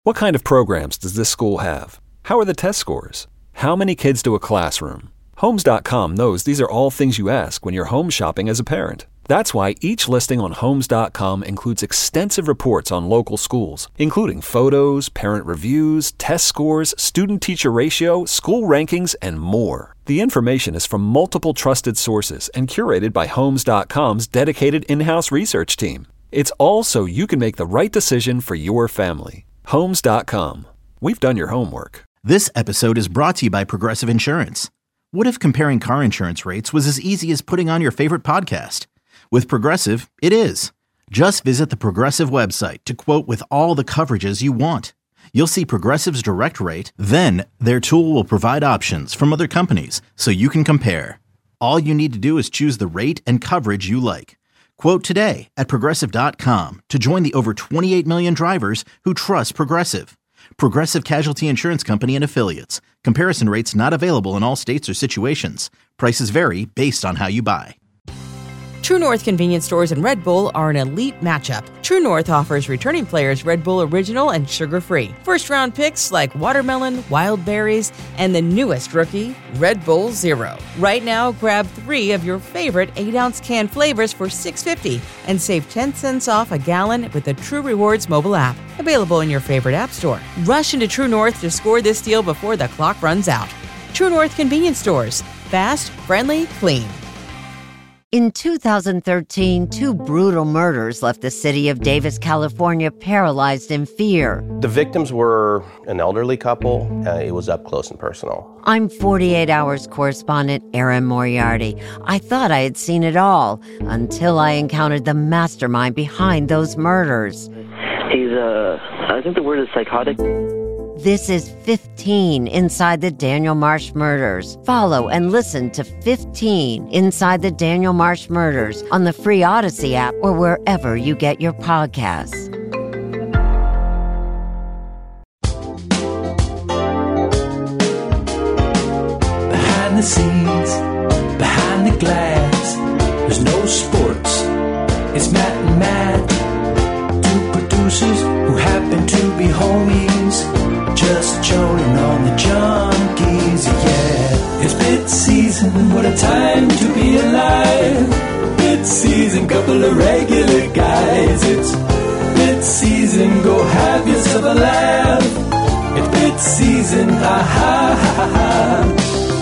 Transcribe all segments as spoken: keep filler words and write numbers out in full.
What kind of programs does this school have? How are the test scores? How many kids do a classroom? Homes dot com knows these are all things you ask when you're home shopping as a parent. That's why each listing on Homes dot com includes extensive reports on local schools, including photos, parent reviews, test scores, student-teacher ratio, school rankings, and more. The information is from multiple trusted sources and curated by Homes dot com's dedicated in-house research team. It's all so you can make the right decision for your family. Homes dot com. We've done your homework. This episode is brought to you by Progressive Insurance. What if comparing car insurance rates was as easy as putting on your favorite podcast? With Progressive, it is. Just visit the Progressive website to quote with all the coverages you want. You'll see Progressive's direct rate, then their tool will provide options from other companies so you can compare. All you need to do is choose the rate and coverage you like. Quote today at Progressive dot com to join the over twenty-eight million drivers who trust Progressive. Progressive Casualty Insurance Company and Affiliates. Comparison rates not available in all states or situations. Prices vary based on how you buy. True North convenience stores and Red Bull are an elite matchup. True North offers returning players Red Bull Original and sugar-free. First-round picks like watermelon, wild berries, and the newest rookie, Red Bull Zero. Right now, grab three of your favorite eight-ounce can flavors for six dollars and fifty cents and save ten cents off a gallon with the True Rewards mobile app. Available in your favorite app store. Rush into True North to score this deal before the clock runs out. True North convenience stores. Fast, friendly, clean. In two thousand thirteen, two brutal murders left the city of Davis, California, paralyzed in fear. The victims were an elderly couple. Uh, it was up close and personal. I'm forty-eight hours correspondent Erin Moriarty. I thought I had seen it all until I encountered the mastermind behind those murders. He's, uh, I think the word is psychotic. This is fifteen Inside the Daniel Marsh Murders. Follow and listen to fifteen Inside the Daniel Marsh Murders on the free Odyssey app or wherever you get your podcasts. Behind the scenes, behind the glass, there's no sports. It's Matt and Matt, two producers who happen to be homies. Just joining on the junkies, yeah. It's bit season, what a time to be alive. Bit season, couple of regular guys. It's bit season, go have yourself a laugh. It's bit season, ah ha ha ha.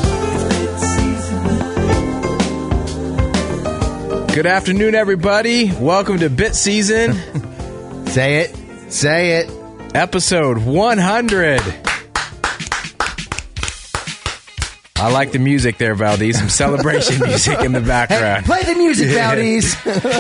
It's bit season. Good afternoon, everybody. Welcome to Bit Season. Say it. Say it. Episode one hundred. I like the music there, Valdez. Some celebration music in the background. Hey, play the music, Valdez.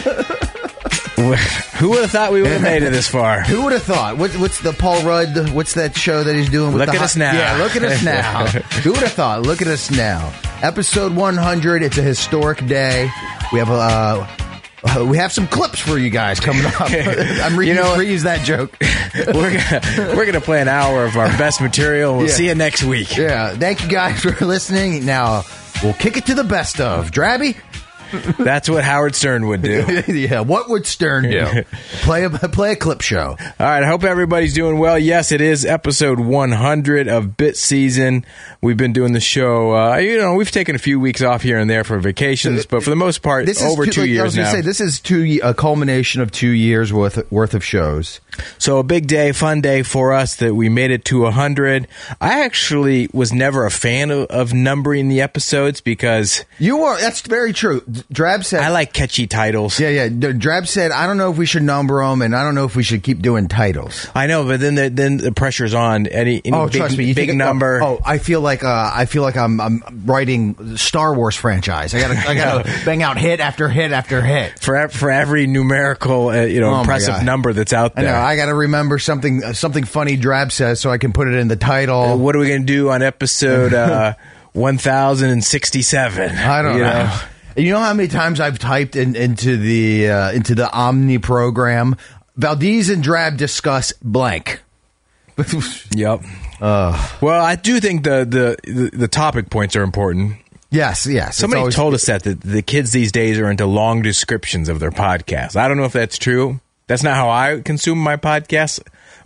Who would have thought we would have made it this far? Who would have thought? What, what's the Paul Rudd? What's that show that he's doing? With look the at us now. Yeah, look at us now. Who would have thought? Look at us now. Episode one hundred. It's a historic day. We have a. Uh, Uh, we have some clips for you guys coming up. I'm re- you know, reuse that joke. we're gonna, we're gonna play an hour of our best material. We'll yeah. see you next week. Yeah, thank you guys for listening. Now we'll kick it to the best of Drabby. That's what Howard Stern would do. Yeah, what would Stern do? play a play a clip show. All right, I hope everybody's doing well. Yes, it is episode one hundred of Bit Season. We've been doing the show. Uh, you know, we've taken a few weeks off here and there for vacations, but for the most part, this over is two, two like, years I was gonna now. Say, this is two a culmination of two years worth worth of shows. So a big day, fun day for us that we made it to one hundred. I actually was never a fan of, of numbering the episodes because you are. That's very true. Drab said I like catchy titles. Yeah, yeah. Drab said I don't know if we should number them, and I don't know if we should keep doing titles. I know, but then the, then the pressure's on. Any, any oh, big, trust me, you big think, number. Oh, oh, I feel like uh, I feel like I'm I'm writing Star Wars franchise. I gotta I gotta bang out hit after hit after hit for for every numerical uh, you know oh impressive number that's out there. I know. I gotta remember something uh, something funny Drab says so I can put it in the title. Uh, what are we gonna do on episode uh, one thousand sixty-seven? I don't you know. know. You know how many times I've typed in, into the uh, into the Omni program, Valdez and Drab discuss blank. Yep. Uh, well, I do think the, the, the, the topic points are important. Yes, yes. Somebody always, told us that the, the kids these days are into long descriptions of their podcasts. I don't know if that's true. That's not how I consume my podcasts.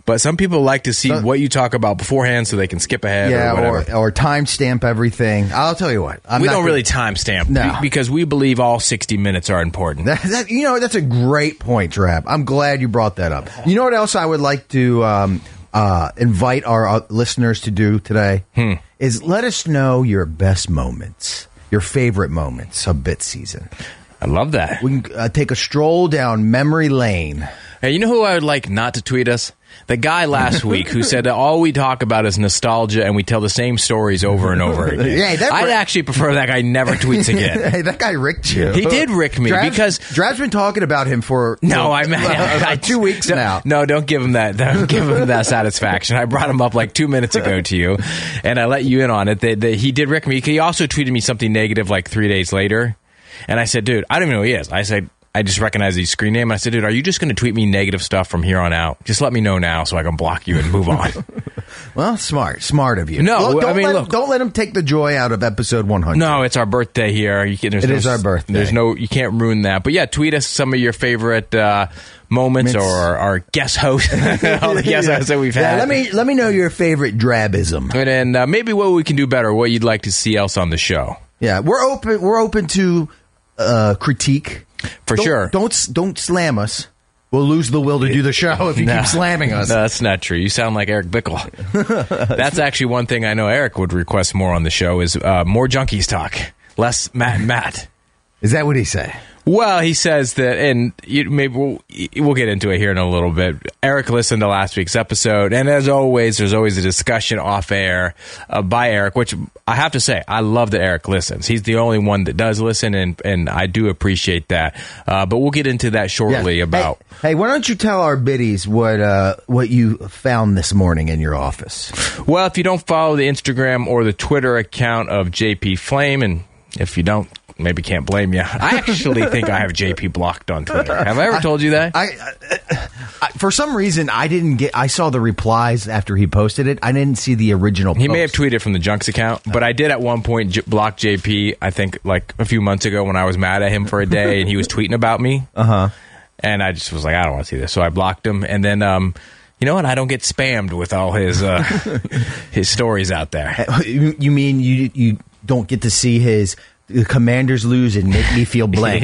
But some people like to see So- what you talk about beforehand so they can skip ahead Yeah, or whatever. or, or timestamp everything. I'll tell you what. I'm we not don't gonna- really timestamp No. be- because we believe all sixty minutes are important. That, that, you know, that's a great point, Drab. I'm glad you brought that up. You know what else I would like to um, uh, invite our uh, listeners to do today? Hmm. Is let us know your best moments, your favorite moments of Bit Season. I love that. We can uh, take a stroll down memory lane. Hey, you know who I would like not to tweet us? The guy last week who said that all we talk about is nostalgia and we tell the same stories over and over again. Yeah, that- I'd actually prefer that guy never tweets again. Hey, that guy ricked you. He did rick me Drab's, because Drab's been talking about him for no, for, I mean uh, two weeks don't- now. No, don't give him that. Don't give him that satisfaction. I brought him up like two minutes ago to you, and I let you in on it. That, that he did rick me. He also tweeted me something negative like three days later, and I said, "Dude, I don't even know who he is." I said. I just recognized his screen name. I said, dude, are you just going to tweet me negative stuff from here on out? Just let me know now so I can block you and move on. Well, smart. Smart of you. No, don't I mean, let, look. Don't let him take the joy out of episode one hundred. No, it's our birthday here. You can, there's It no, is our birthday. There's no, you can't ruin that. But yeah, tweet us some of your favorite uh, moments Mints. or our guest host, all the guest hosts that we've Yeah, had. let me let me know your favorite drabism. And then uh, maybe what we can do better, what you'd like to see else on the show. Yeah, we're open. We're open to uh, critique. For Don't- sure. Don't don't slam us. We'll lose the will to do the show if you No. keep slamming us. No, that's not true. You sound like Eric Bickle. That's actually one thing I know Eric would request more on the show is uh, more Junkies talk, less Matt and Matt. Is that what he said? Well, he says that, and you, maybe we'll, we'll get into it here in a little bit. Eric listened to last week's episode, and as always, there's always a discussion off air uh, by Eric, which I have to say, I love that Eric listens. He's the only one that does listen, and, and I do appreciate that. Uh, but we'll get into that shortly Yeah. about... Hey, hey, why don't you tell our biddies what uh, what you found this morning in your office? Well, if you don't follow the Instagram or the Twitter account of J P Flame, and if you don't, maybe can't blame you. I actually think I have J P blocked on Twitter. Have I ever told you that? I, I, I for some reason I didn't get. I saw the replies after he posted it. I didn't see the original. He post. may have tweeted from the Junks account, but I did at one point j- block J P, I think like a few months ago when I was mad at him for a day and he was tweeting about me. Uh huh. And I just was like, I don't want to see this. So I blocked him. And then, um, you know what? I don't get spammed with all his uh, his stories out there. You, you mean you you don't get to see his the Commanders lose and make me feel blank?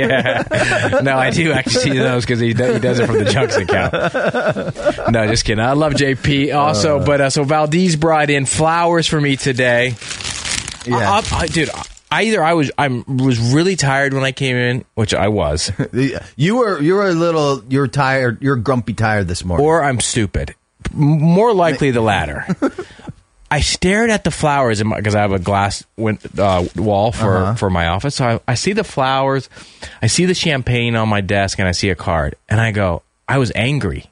Yeah. No, I do actually see those because he, do- he does it from the Junks account. No, just kidding. I love J P also. Uh, but uh, so Valdez brought in flowers for me today. Yeah. I, I, I, dude, I either I was I was really tired when I came in, which I was, You were you were a little you're tired. You're grumpy tired this morning. or I'm stupid. M- More likely the latter. I stared at the flowers because I have a glass win- uh, wall for, Uh-huh. for my office. So I, I see the flowers, I see the champagne on my desk, and I see a card. And I go, I was angry.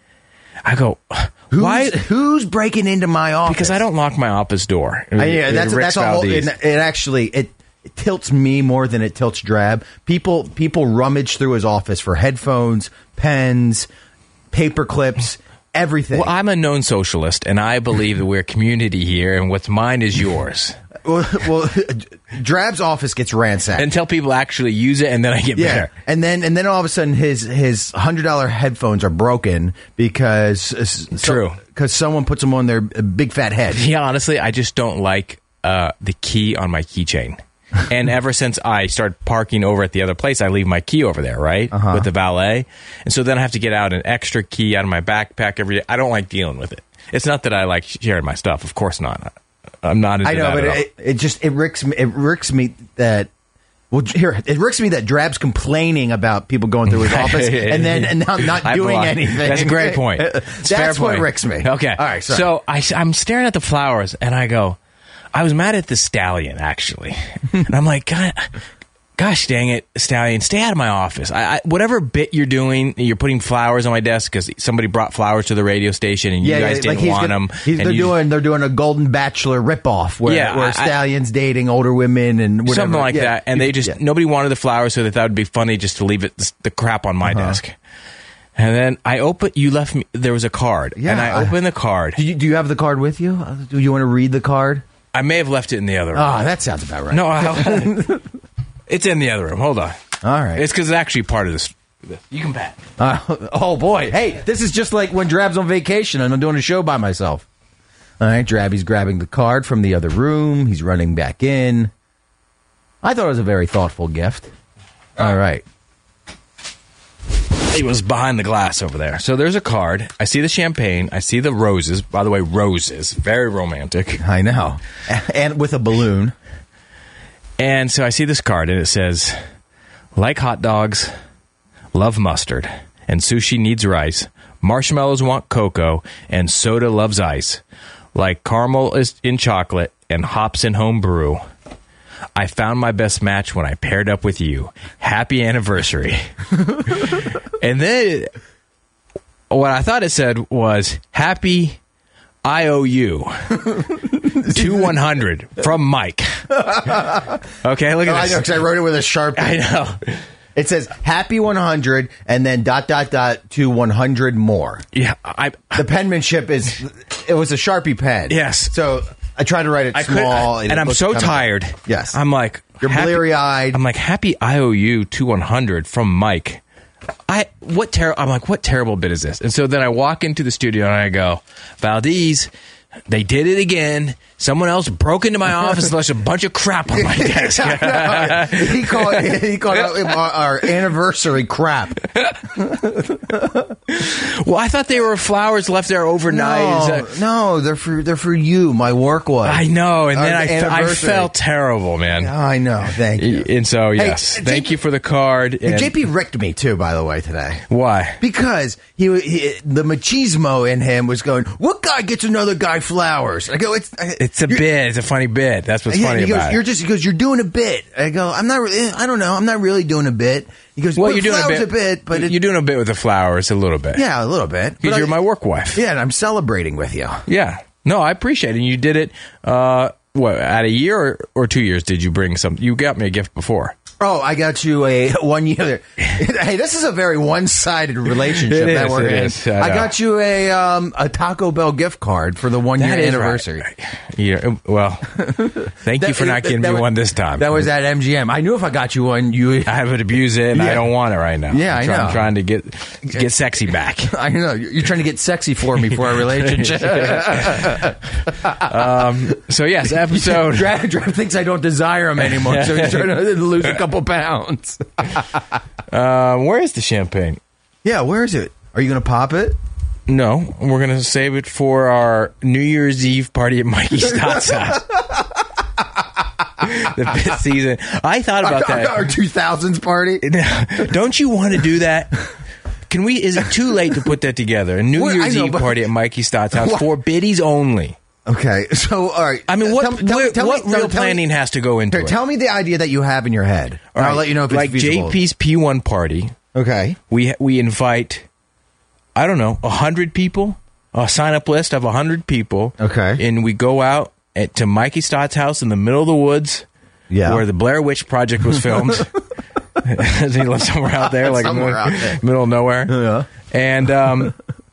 I go, who's, why? Who's breaking into my office? Because I don't lock my office door. Uh, yeah, that's Rick that's a whole. It, Valdez. it actually it, it tilts me more than it tilts Drab. People people rummage through his office for headphones, pens, paper clips. Everything. Well, I'm a known socialist, and I believe that we're a community here, and what's mine is yours. well, well, Drab's office gets ransacked Until people actually use it, and then I get yeah, better. and then and then all of a sudden his his hundred dollar headphones are broken because uh, True. because someone puts them on their uh, big fat head. Yeah, honestly, I just don't like uh, the key on my keychain. And ever since I started parking over at the other place, I leave my key over there, right? Uh-huh. With the valet. And so then I have to get out an extra key out of my backpack every day. I don't like dealing with it. It's not that I like sharing my stuff. Of course not. I'm not into I know, that but at all. it, it just it ricks me. It ricks me that. Well, here it ricks me that Drab's complaining about people going through his office and then and not, not I doing block- anything. That's a great point. It's a fair That's what point. ricks me. Okay. All right. Sorry. So I, I'm staring at the flowers, and I go, I was mad at the stallion, actually. And I'm like, God, gosh dang it, stallion, stay out of my office. I, I, whatever bit you're doing, you're putting flowers on my desk because somebody brought flowers to the radio station, and yeah, you guys yeah, didn't like he's want gonna- them. He's, and they're you- doing they're doing a Golden Bachelor ripoff where, Yeah, where I- stallions dating older women and whatever. something like Yeah. that. And they just Yeah. nobody wanted the flowers, so they thought it'd be funny just to leave it the crap on my Uh-huh. desk. And then I open. You left me. There was a card, Yeah, and I I- opened the card. Do you, do you have the card with you? Uh, Do you want to read the card? I may have left it in the other room. Oh, that sounds about right. No, I, it's in the other room. Hold on. All right. It's because it's actually part of this this. You can pat. Uh, oh, boy. Hey, this is just like when Drab's on vacation and I'm doing a show by myself. All right, Drabby's grabbing the card from the other room. He's running back in. I thought it was a very thoughtful gift. All right. He was behind the glass over there. So there's a card. I see the champagne. I see the roses. By the way, roses. Very romantic. I know. And with a balloon. And so I see this card, and it says, like hot dogs, love mustard, and sushi needs rice. Marshmallows want cocoa, and soda loves ice. Like caramel is in chocolate, and hops in home brew. I found my best match when I paired up with you. Happy anniversary. And then what I thought it said was, happy I O U to one hundred from Mike. Okay, look at oh, this. I know, because I wrote it with a Sharpie. I know. It says happy one hundred and then dot, dot, dot to one hundred more. Yeah. I, the penmanship is, it was a Sharpie pen. Yes. So I tried to write it I small. could, and and it I'm looked so kind of- tired. Yes. I'm like, you're happy- bleary-eyed. I'm like, happy I O U to one hundred from Mike. I what ter- I'm like, what terrible bit is this? And so then I walk into the studio and I go, Valdez, they did it again. Someone else broke into my office and left a bunch of crap on my desk. he called he called it our, our anniversary crap. Well, I thought they were flowers left there overnight. No, no, they're for they're for you, my work wife. I know, and Our then I, fe- I anniversary. felt terrible, man. I know. Thank you. And so, yes, Hey, thank J P you for the card. And J P ricked me too, by the way, today. Why? Because he, he the machismo in him was going, what guy gets another guy flowers? I go, it's It's a bit. It's a funny bit. That's what's yeah, funny he goes, about you're it. just he goes, you're doing a bit. I go, I'm not. Really, I don't know. I'm not really doing a bit. He goes, Well, well, you're doing a flowers bit, a bit, but it, you're doing a bit with the flowers, a little bit. yeah, a little bit. Because But you're I- my work wife. Yeah, and I'm celebrating with you. Yeah. No, I appreciate it. And you did it, uh, what, at a year or, or two years did you bring some? You got me a gift before. Oh, I got you a one year. Hey, this is a very one sided relationship It that is, we're it in. is. I I know. got you a um, a Taco Bell gift card for the one year That is anniversary. right. Yeah, well, thank you That- for not that- getting that me was- one this time. That was at M G M. I knew if I got you one, you. I haven't abused it, and I Yeah. don't want it right now. Yeah, I'm I try- know. I'm trying to get get sexy back. I know you're trying to get sexy for me for our relationship. um, so yes, episode. Drav, Drav thinks I don't desire him anymore, so he's trying to lose a couple pounds. uh, where is the champagne? Yeah, where is it? Are you going to pop it? No, we're gonna save it for our New Year's Eve party at Mikey Stott's house. The fifth season. I thought about our, that. Our two thousands party. Don't you want to do that? Can we? Is it too late to put that together? A New Well, I Year's know, Eve but- party at Mikey Stott's house for biddies only. Okay, so all right. I mean, what Tell- tell- what, tell me- what tell- real tell me- planning has to go into Here, it? tell me the idea that you have in your head. And All I'll right, let you know if it's like feasible. J P's P one party. Okay. We we invite, I don't know, a hundred people. A sign up list of a hundred people. Okay. And we go out at, to Mikey Stott's house in the middle of the woods. Yeah. Where the Blair Witch Project was filmed. Does he live somewhere out there, like Somewhere middle, out there. middle of nowhere? Yeah. And um,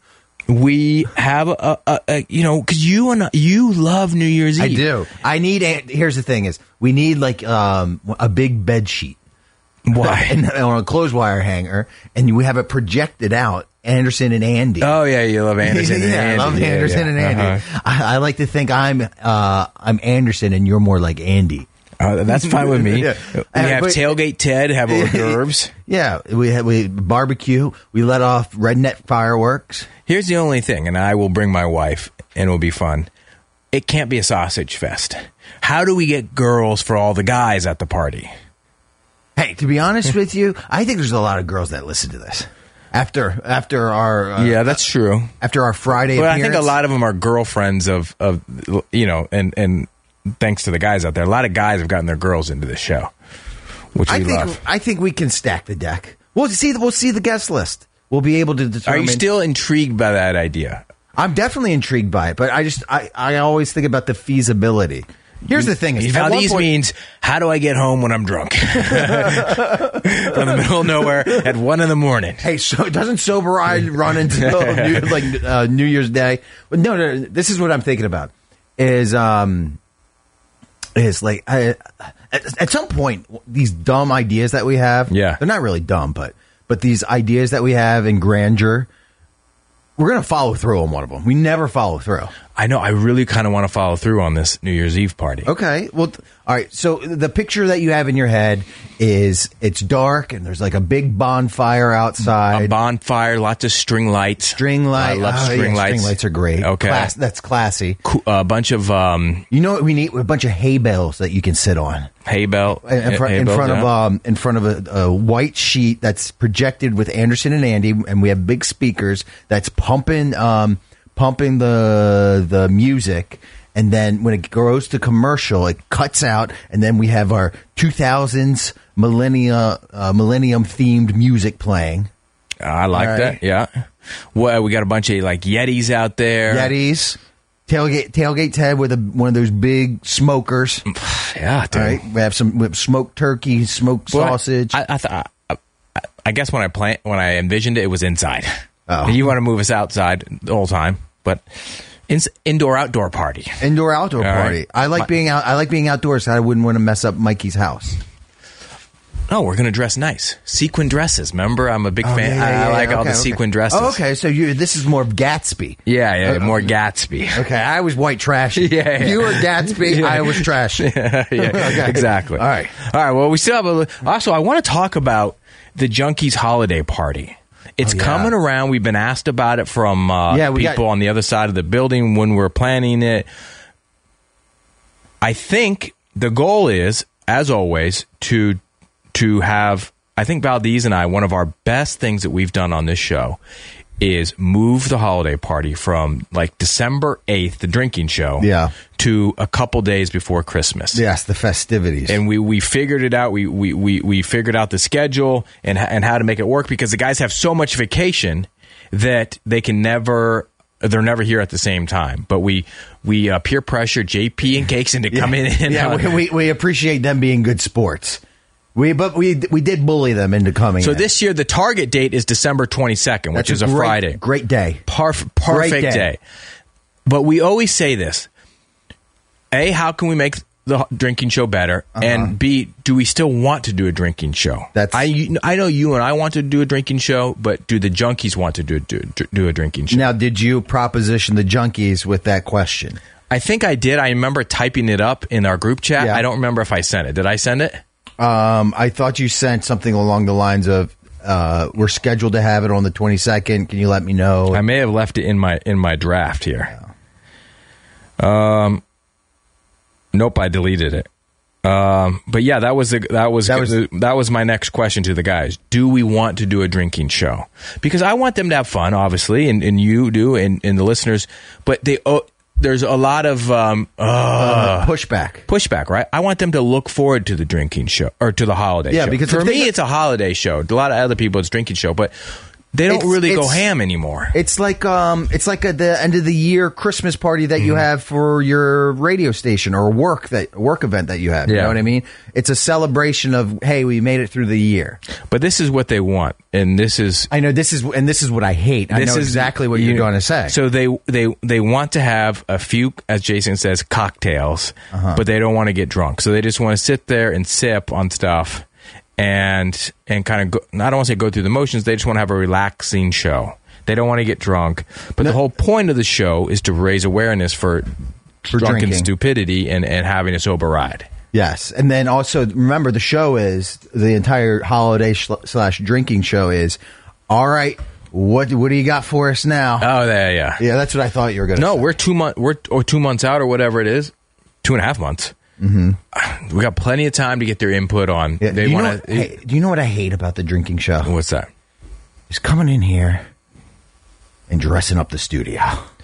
we have a, a, a you know, because you and you love New Year's I Eve. do. I need. A, here's the thing: is we need like um, a big bed sheet. Why? And on a clothes wire hanger, and we have it projected out. Anderson and Andy. Oh yeah, you love Anderson and yeah, Andy. I love Yeah, Anderson yeah. and Andy. Uh-huh. I, I like to think I'm uh, I'm Anderson and you're more like Andy. Uh, that's fine with me. Yeah. We Uh, have but- Tailgate Ted, have hors d'oeuvres. Yeah, we have, we barbecue. We let off redneck fireworks. Here's the only thing, and I will bring my wife, and it'll be fun. It can't be a sausage fest. How do we get girls for all the guys at the party? Hey, to be honest with you, I think there's a lot of girls that listen to this. After after our uh, Yeah, that's true. after our Friday But I appearance. think a lot of them are girlfriends of, of you know, and, and thanks to the guys out there, a lot of guys have gotten their girls into the show, which we I think love. I think we can stack the deck. We'll see. We'll see the guest list. We'll be able to Are determine. you still intrigued by that idea? I'm definitely intrigued by it, but I just I, I always think about the feasibility. Here's the thing: is at one Valdez point- means how do I get home when I'm drunk from the middle of nowhere at one in the morning? Hey, so doesn't sober eye run until New, like uh, New Year's Day? But no, no, no, this is what I'm thinking about. Is um, is like I, at, at some point these dumb ideas that we have. Yeah. they're not really dumb, but but these ideas that we have in grandeur, we're going to follow through on one of them. We never follow through. I know. I really kind of want to follow through on this New Year's Eve party. Okay. Well, th- all right. So the picture that you have in your head is it's dark and there's like a big bonfire outside. A bonfire, lots of string lights. String lights. I love oh, string yeah, lights. String lights are great. Okay. Class- that's classy. Co- a bunch of... Um, you know what we need? A bunch of hay bales that you can sit on. Hay bale. In, fr- hay in bells, front yeah. of um, in front of a, a white sheet that's projected with Anderson and Andy, and we have big speakers that's pumping um, pumping the the music, and then when it goes to commercial, it cuts out, and then we have our two thousands millennia uh, millennium themed music playing. I like All right. that. Yeah. Well, we got a bunch of like Yetis out there. Yetis. Tailgate, tailgate Ted with a, one of those big smokers. Yeah, dude. All right, we have some we have smoked turkey, smoked Well, sausage. I, I, th- I, I guess when I plan, when I envisioned it, it was inside. Oh. You want to move us outside the whole time, but in, indoor outdoor party. Indoor outdoor All party. right. I like My- being out. I like being outdoors. I wouldn't want to mess up Mikey's house. No, we're gonna dress nice. Sequin dresses. Remember, I'm a big Oh, fan. yeah, yeah, I, I yeah, like all okay, the okay. sequin dresses. Oh, okay, so you this is more of Gatsby. Yeah, yeah, Uh, more Gatsby. Okay, I was white trash. Yeah, yeah. You were Gatsby. Yeah. I was trash. yeah, yeah, Okay. exactly. All right. all right. Well, we still have a. Also, I want to talk about the Junkies holiday party. It's Oh, yeah. coming around. We've been asked about it from uh, Yeah, we people got- on the other side of the building when we're planning it. I think the goal is, as always, to to have. I think Valdez and I, one of our best things that we've done on this show is move the holiday party from like December eighth, the drinking show, Yeah. to a couple days before Christmas. Yes, the festivities. And we, we figured it out. We, we, we, we figured out the schedule and, and how to make it work because the guys have so much vacation that they can never, they're never here at the same time. But we, we uh, peer pressure J P and Cakes into coming in. yeah, on- we, we we appreciate them being good sports. We but we we did bully them into coming. So in. this year, the target date is December twenty-second, which That's is a great, Friday. Great day. Parf- perfect Great day. day. But we always say this. A, how can we make the drinking show better? Uh-huh. And B, do we still want to do a drinking show? That's- I, I know you and I want to do a drinking show, but do the junkies want to do, do, do a drinking show? Now, did you proposition the junkies with that question? I think I did. I remember typing it up in our group chat. Yeah. I don't remember if I sent it. Did I send it? Um, I thought you sent something along the lines of, uh, "We're scheduled to have it on the twenty-second. Can you let me know?" I may have left it in my in my draft here. Um, nope, I deleted it. Um, but yeah, that was the, that was That was- that was my next question to the guys. Do we want to do a drinking show? Because I want them to have fun, obviously, and, and you do, and, and the listeners. But they oh, there's a lot of um, uh, Uh, pushback. pushback, right? I want them to look forward to the drinking show or to the holiday Yeah, show. because for if they- me, it's a holiday show. A lot of other people, it's drinking show, but they don't It's- really go it's- ham anymore. It's like um, it's like at the end of the year Christmas party that Mm-hmm. you have for your radio station or work that work event that you have. You Yeah. know what I mean? It's a celebration of, hey, we made it through the year. But this is what they want, and this is I know this is, and this is what I hate. I this know is exactly what you- you're going to say. So they they they want to have a few, as Jason says, cocktails, Uh-huh. but they don't want to get drunk. So they just want to sit there and sip on stuff, and and kind of go, I don't want to say go through the motions. They just want to have a relaxing show. They don't want to get drunk. But the whole point of the show is to raise awareness for, For drunken drinking. stupidity and, and having a sober ride. Yes, and then also remember the show is the entire holiday sh- slash drinking show is. All right, what what do you got for us now? Oh, there, yeah. yeah, that's what I thought you were going to. No, say. we're two months. We're or two months out or whatever it is. Two and a half months. Mm-hmm. We got plenty of time to get their input on. Yeah, they do, you know want what, hey, do you know what I hate about the drinking show? What's that? Is coming in here and dressing up the studio.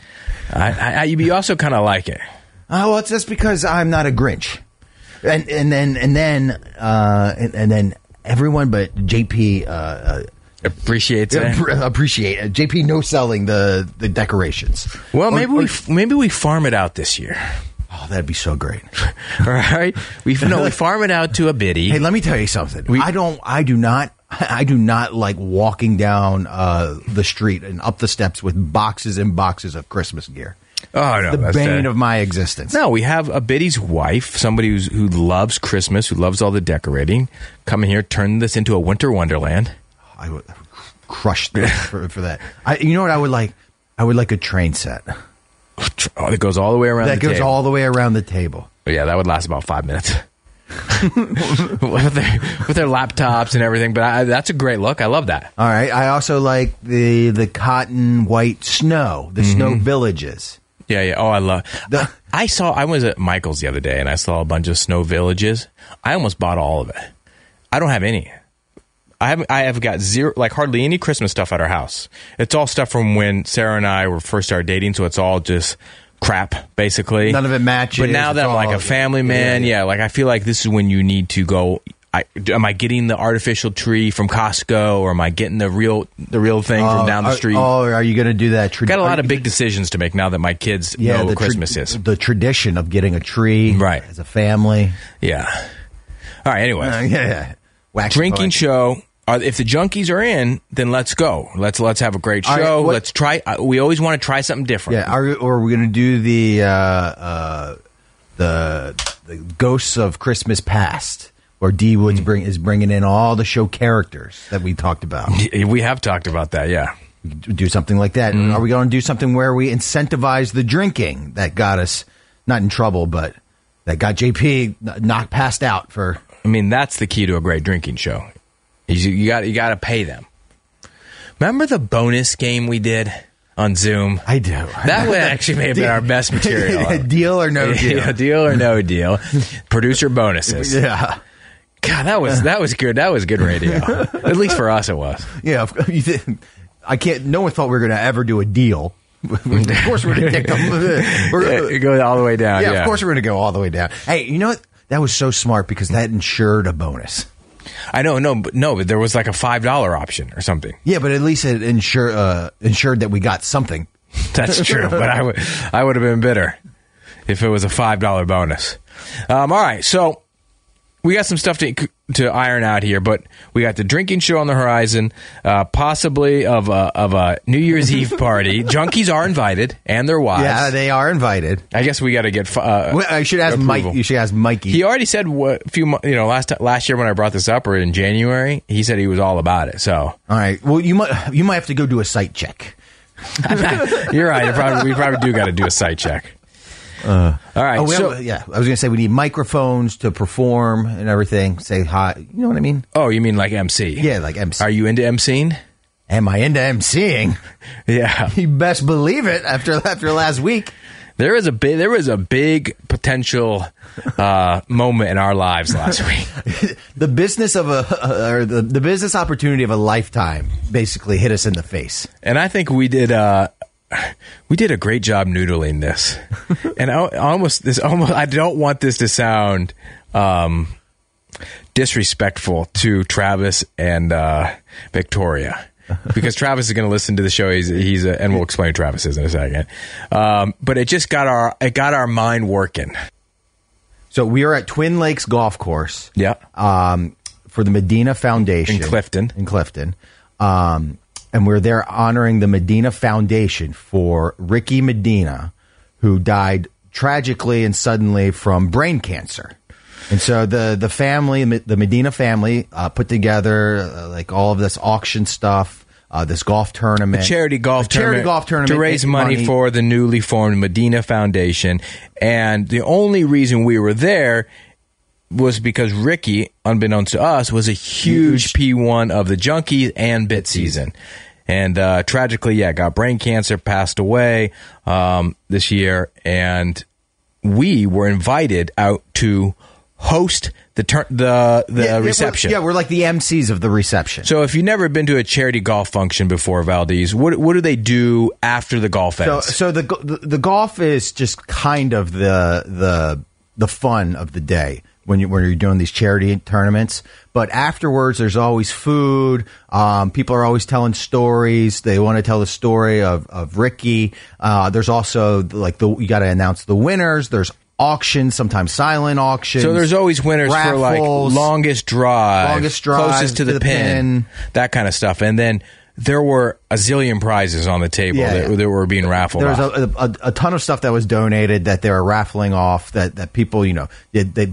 I, I, I you also kind of like it. Oh, well, it's just because I'm not a Grinch, and and then and then uh, and, and then everyone but J P uh, uh, Appreciates it. appre- appreciate it. J P no selling the the decorations. Well, Or- maybe or- we maybe we farm it out this year. Oh, that'd be so great. All right, we no we farm it out to a biddy. Hey, let me tell you something. We- I don't. I do not. I do not like walking down uh, the street and up the steps with boxes and boxes of Christmas gear. oh no, The that's bane the- of my existence. No, we have a biddy's wife, somebody who's, who loves Christmas, who loves all the decorating. Come in here, turn this into a winter wonderland. I would crush for, for that. I, you know what I would like? I would like a train set. Oh, that goes all the way around that the table. That goes all the way around the table. But yeah, that would last about five minutes. with, their, with their laptops and everything. But I, that's a great look. I love that. All right. I also like the the cotton white snow, the mm-hmm. snow villages. Yeah, yeah. Oh, I love the. I saw. I was at Michael's the other day, and I saw a bunch of snow villages. I almost bought all of it. I don't have any. I have. I have got zero, like hardly any Christmas stuff at our house. It's all stuff from when Sarah and I were first started dating. So it's all just crap, basically. None of it matches. But now that I'm like a family man, yeah, yeah, like I feel like this is when you need to go. I, am I getting the artificial tree from Costco, or am I getting the real the real thing uh, from down the street? Oh, are you going to do that? Tra- Got a lot of big decisions to make now that my kids yeah, know what Christmas tra- is. The tradition of getting a tree, right, as a family. Yeah. All right. Anyways, uh, yeah. yeah. Drinking point. show. Uh, if the junkies are in, then let's go. Let's let's have a great show. Right, let's try. Uh, we always want to try something different. Yeah. Are, or are we going to do the uh, uh, the the Ghosts of Christmas Past? Or D Woods bring, is bringing in all the show characters that we talked about. We have talked about that, yeah. Do something like that. Mm. Are we going to do something where we incentivize the drinking that got us, not in trouble, but that got J P knocked passed out for... I mean, that's the key to a great drinking show. You, you got you got to pay them. Remember the bonus game we did on Zoom? I do. That would actually may have been our best material. Deal or no deal? Yeah, deal or no deal. Producer bonuses. Yeah. God, that was that was good. That was good radio. At least for us, it was. Yeah, I can't. No one thought we were going to ever do a deal. Of course, we're going to dick them. We're, yeah, go all the way down. Yeah, yeah, of course, we're going to go all the way down. Hey, you know what? That was so smart because that ensured a bonus. I know, no, but no, but there was like a five dollar option or something. Yeah, but at least it ensured uh, ensured that we got something. That's true. But I would I would have been bitter if it was a five dollar bonus. Um, all right, so. We got some stuff to to iron out here, but we got the drinking show on the horizon, uh, possibly of a, of a New Year's Eve party. Junkies are invited, and their wives. Yeah, they are invited. I guess we got to get. Uh, well, I should ask Mike. You should ask Mikey. He already said what, a few. You know, last last year when I brought this up, or in January, he said he was all about it. So, all right. Well, you might you might have to go do a site check. You're right. Probably, we probably do got to do a site check. Uh, All right. Oh, so, have, yeah, I was going to say we need microphones to perform and everything. Say hi. You know what I mean? Oh, you mean like M C? Yeah, like M C. Are you into MCing? Am I into MCing? Yeah. You best believe it. After after last week, there is a big there was a big potential uh, moment in our lives last week. The business of a uh, or the the business opportunity of a lifetime basically hit us in the face, and I think we did. Uh, We did a great job noodling this, and I almost this almost. I don't want this to sound um, disrespectful to Travis and uh, Victoria, because Travis is going to listen to the show. He's he's a, and we'll explain who Travis is in a second. Um, but it just got our it got our mind working. So we are at Twin Lakes Golf Course. Yeah. Um, for the Medina Foundation in Clifton. In Clifton. Um, And we're there honoring the Medina Foundation for Ricky Medina, who died tragically and suddenly from brain cancer. And so the the family, the Medina family, uh, put together uh, like all of this auction stuff, uh, this golf tournament, a charity golf a charity tournament, golf tournament to raise money, money for the newly formed Medina Foundation. And the only reason we were there was because Ricky, unbeknownst to us, was a huge, huge. P one of the Junkies and Bit Season. And uh, tragically, yeah, got brain cancer, passed away um, this year. And we were invited out to host the tur- the the yeah, reception. Yeah we're, yeah, we're like the M Cs of the reception. So if you've never been to a charity golf function before, Valdez, what what do they do after the golf ends? So, so the, the the golf is just kind of the the the fun of the day. When, you, when you're doing these charity tournaments. But afterwards, there's always food. Um, people are always telling stories. They want to tell the story of, of Ricky. Uh, there's also, like, the you got to announce the winners. There's auctions, sometimes silent auctions. So there's always winners raffles, for, like, longest drive, longest drive closest to, to the, the pin, pin, that kind of stuff. And then there were a zillion prizes on the table yeah, that, yeah. that were being raffled There was off. a, a, a ton of stuff that was donated that they were raffling off that, that people, you know, they, they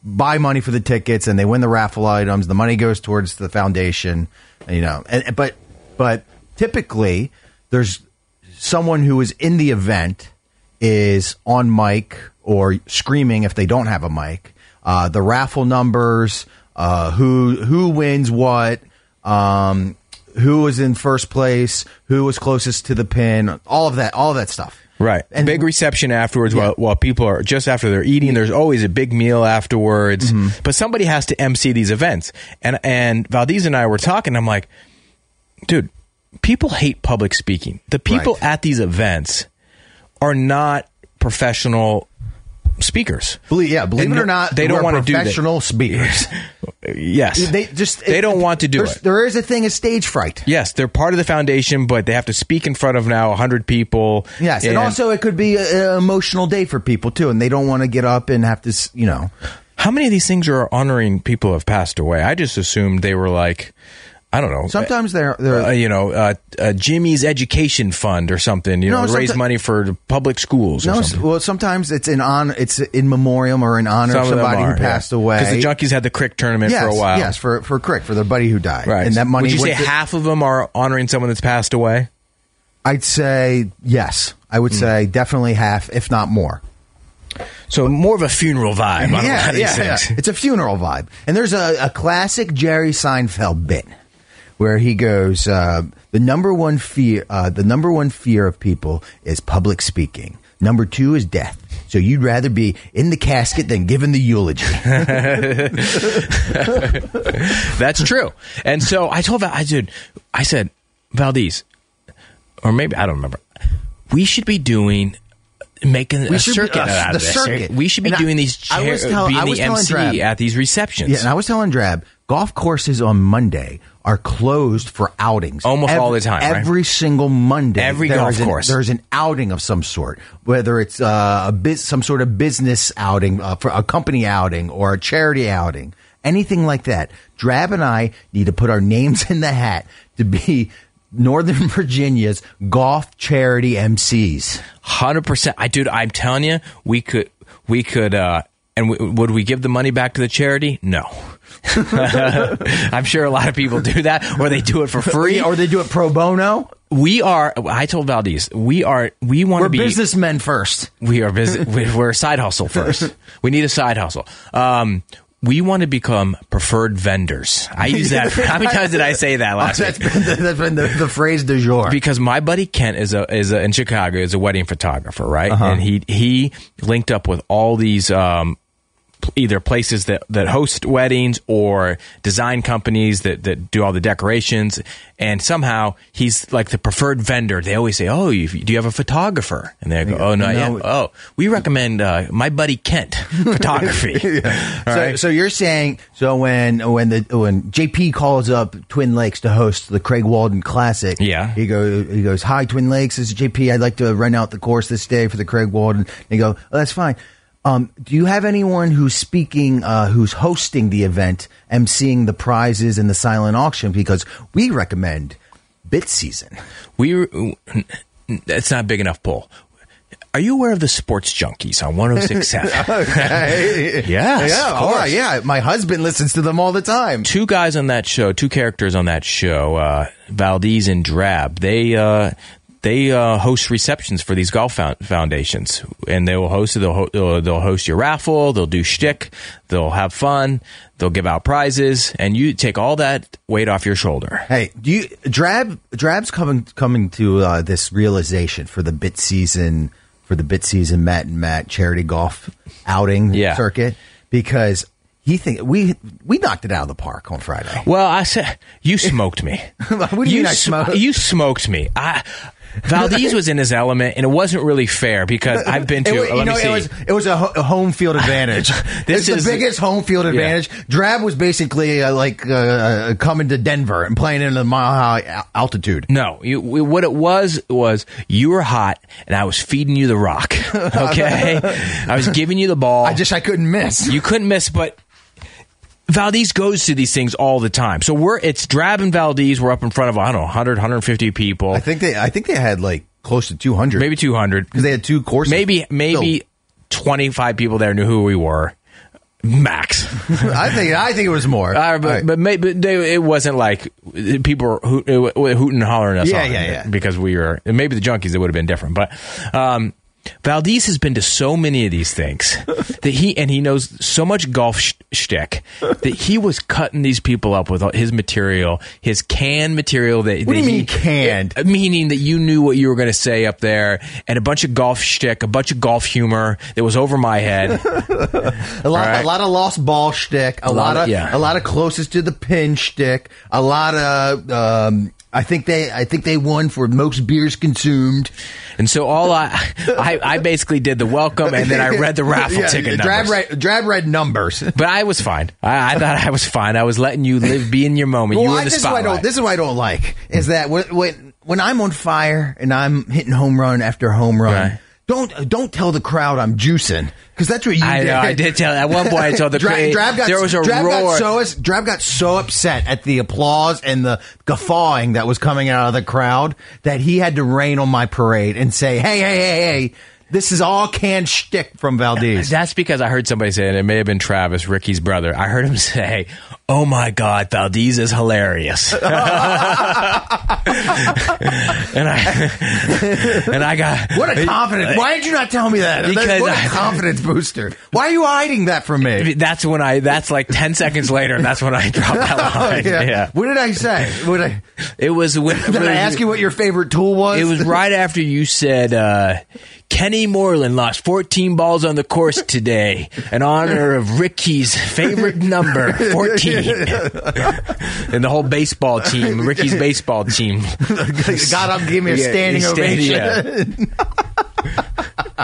buy money for the tickets and they win the raffle items. The money goes towards the foundation, you know. And, but but typically, there's someone who is in the event is on mic or screaming if they don't have a mic. Uh, the raffle numbers, uh, who who wins what, um, who was in first place, who was closest to the pin, all of that, all of that stuff. Right. And big reception afterwards yeah. while, while people are just after they're eating. There's always a big meal afterwards. Mm-hmm. But somebody has to emcee these events. And and Valdez and I were talking. I'm like, dude, people hate public speaking. The people right. at these events are not professional speakers. Believe, yeah, believe and it or not, they don't want to do that. Professional speakers. Yes, they just they it, don't want to do it. There is a thing of stage fright. Yes, they're part of the foundation, but they have to speak in front of now a hundred people. Yes, and, and also it could be an emotional day for people too, and they don't want to get up and have to, you know. How many of these things are honoring people who have passed away? I just assumed they were like, I don't know. Sometimes they're, they're uh, you know, uh, uh, Jimmy's Education Fund or something. You no, know, raise money for public schools. Or no, something. Well, sometimes it's in on, it's in memoriam or in honor Some of somebody of are, who passed yeah. away. Because the Junkies had the Crick tournament yes, for a while. Yes, for for Crick, for their buddy who died. Right. And that money. Would you say to, half of them are honoring someone that's passed away? I'd say yes. I would mm. say definitely half, if not more. So more of a funeral vibe. On yeah, a lot of yeah, these yeah. things. It's a funeral vibe. And there's a, a classic Jerry Seinfeld bit where he goes, uh, the number one fear, uh, the number one fear of people is public speaking. Number two is death. So you'd rather be in the casket than giving the eulogy. That's true. And so I told Val, I said, I said, Valdez, or maybe I don't remember. We should be doing. Making we a circuit be, uh, out the of this. circuit. We should be and doing I, these chair, I was tell, being I was the M C Drab, at these receptions. Yeah, and I was telling Drab, golf courses on Monday are closed for outings. Almost every, all the time, right? Every single Monday. Every golf an, course. There's an outing of some sort, whether it's uh, a biz, some sort of business outing, uh, for a company outing, or a charity outing, anything like that. Drab and I need to put our names in the hat to be Northern Virginia's golf charity M Cs. one hundred percent. I dude, I'm telling you, we could we could uh and w- would we give the money back to the charity? No. I'm sure a lot of people do that, or they do it for free, or they do it pro bono. We are. I told Valdez, we are. We want to be businessmen first. We are business. We're a side hustle first. We need a side hustle. Um, We want to become preferred vendors. I use that. How many times did I say that last oh, that's week? Been the, that's been the, the phrase du jour. Because my buddy Kent is a is a, in Chicago is a wedding photographer, right? Uh-huh. And he he linked up with all these um, either places that, that host weddings or design companies that, that do all the decorations. And somehow he's like the preferred vendor. They always say, "Oh, you, do you have a photographer?" And they go, "Oh, no, no. Yeah. Oh, we recommend uh, my buddy Kent photography." yeah. so, right? so you're saying so when when the when J P calls up Twin Lakes to host the Craig Walden Classic, yeah, he goes he goes, "Hi, Twin Lakes, this is J P. I'd like to rent out the course this day for the Craig Walden." And they go, "Oh, that's fine." Um, do you have anyone who's speaking, uh, who's hosting the event, emceeing the prizes and the silent auction? Because we recommend Bit Season. We, it's not a big enough poll. Are you aware of the Sports Junkies on one oh six point seven? Okay. Yes, yeah, of course. Oh, yeah. My husband listens to them all the time. Two guys on that show, two characters on that show, uh, Valdez and Drab. They, uh, They uh, host receptions for these golf foundations, and they will host it. They'll, ho- they'll host your raffle. They'll do shtick. They'll have fun. They'll give out prizes, and you take all that weight off your shoulder. Hey, do you Drab? Drab's coming coming to uh, this realization for the Bit Season for the Bit Season Matt and Matt charity golf outing yeah. circuit because. He think we we knocked it out of the park on Friday. Well, I said you smoked me. What do you, you mean I smoked? You smoked me. I, Valdez was in his element, and it wasn't really fair because I've been to. It, let you me know, see. It was it was a, ho- a home field advantage. This it's is the biggest home field advantage. Yeah. Drab was basically uh, like uh, uh, coming to Denver and playing in a mile high altitude. No, you, what it was was you were hot, and I was feeding you the rock. Okay, I was giving you the ball. I just I couldn't miss. You couldn't miss, but. Valdez goes to these things all the time. So we're it's Drab and Valdez. We're up in front of, I don't know, one hundred, one hundred fifty people. I think they I think they had like close to two hundred. Maybe two hundred. Because they had two courses. Maybe maybe filled. twenty-five people there knew who we were. Max. I think I think it was more. Uh, but right. but, maybe they, it wasn't like people were hoot, hooting and hollering us yeah, on yeah, yeah. because we were. Maybe the junkies, it would have been different. But um, Valdez has been to so many of these things that he and he knows so much golf sh- shtick that he was cutting these people up with his material, his canned material. That what that do you he, mean canned? Meaning that you knew what you were going to say up there, and a bunch of golf shtick, a bunch of golf humor that was over my head. a lot, right? a lot of lost ball shtick, a, a lot, lot of, yeah. a lot of closest to the pin shtick, a lot of. Um, I think they, I think they won for most beers consumed. And so all I, I, I basically did the welcome, and then I read the raffle yeah, ticket drab numbers. Read, drab read numbers. But I was fine. I, I thought I was fine. I was letting you live, be in your moment. Well, you were I, in the this spotlight. Is what I don't, this is what I don't like, is that when, when, when I'm on fire and I'm hitting home run after home run, right. don't don't tell the crowd I'm juicing. Because that's what you I did. know, I did tell. At one point, I told the Dra- crowd Drab got, there was a Drab roar. Got so, Drab got so upset at the applause and the guffawing that was coming out of the crowd that he had to rain on my parade and say, hey, hey, hey, hey, this is all canned shtick from Valdez. That's because I heard somebody say, and it may have been Travis, Ricky's brother. I heard him say, oh my God, Valdez is hilarious. and I and I got... What a confidence. Why did you not tell me that? Because what a I, confidence booster. Why are you hiding that from me? That's when I, that's like ten seconds later, and that's when I dropped that line. oh, yeah. yeah. What did I say? What did I, it was when... Did I ask you what your favorite tool was? It was right after you said... Uh, Kenny Moreland lost fourteen balls on the course today in honor of Ricky's favorite number, fourteen. And the whole baseball team, Ricky's baseball team. Got up and gave me a standing yeah, ovation. Yeah.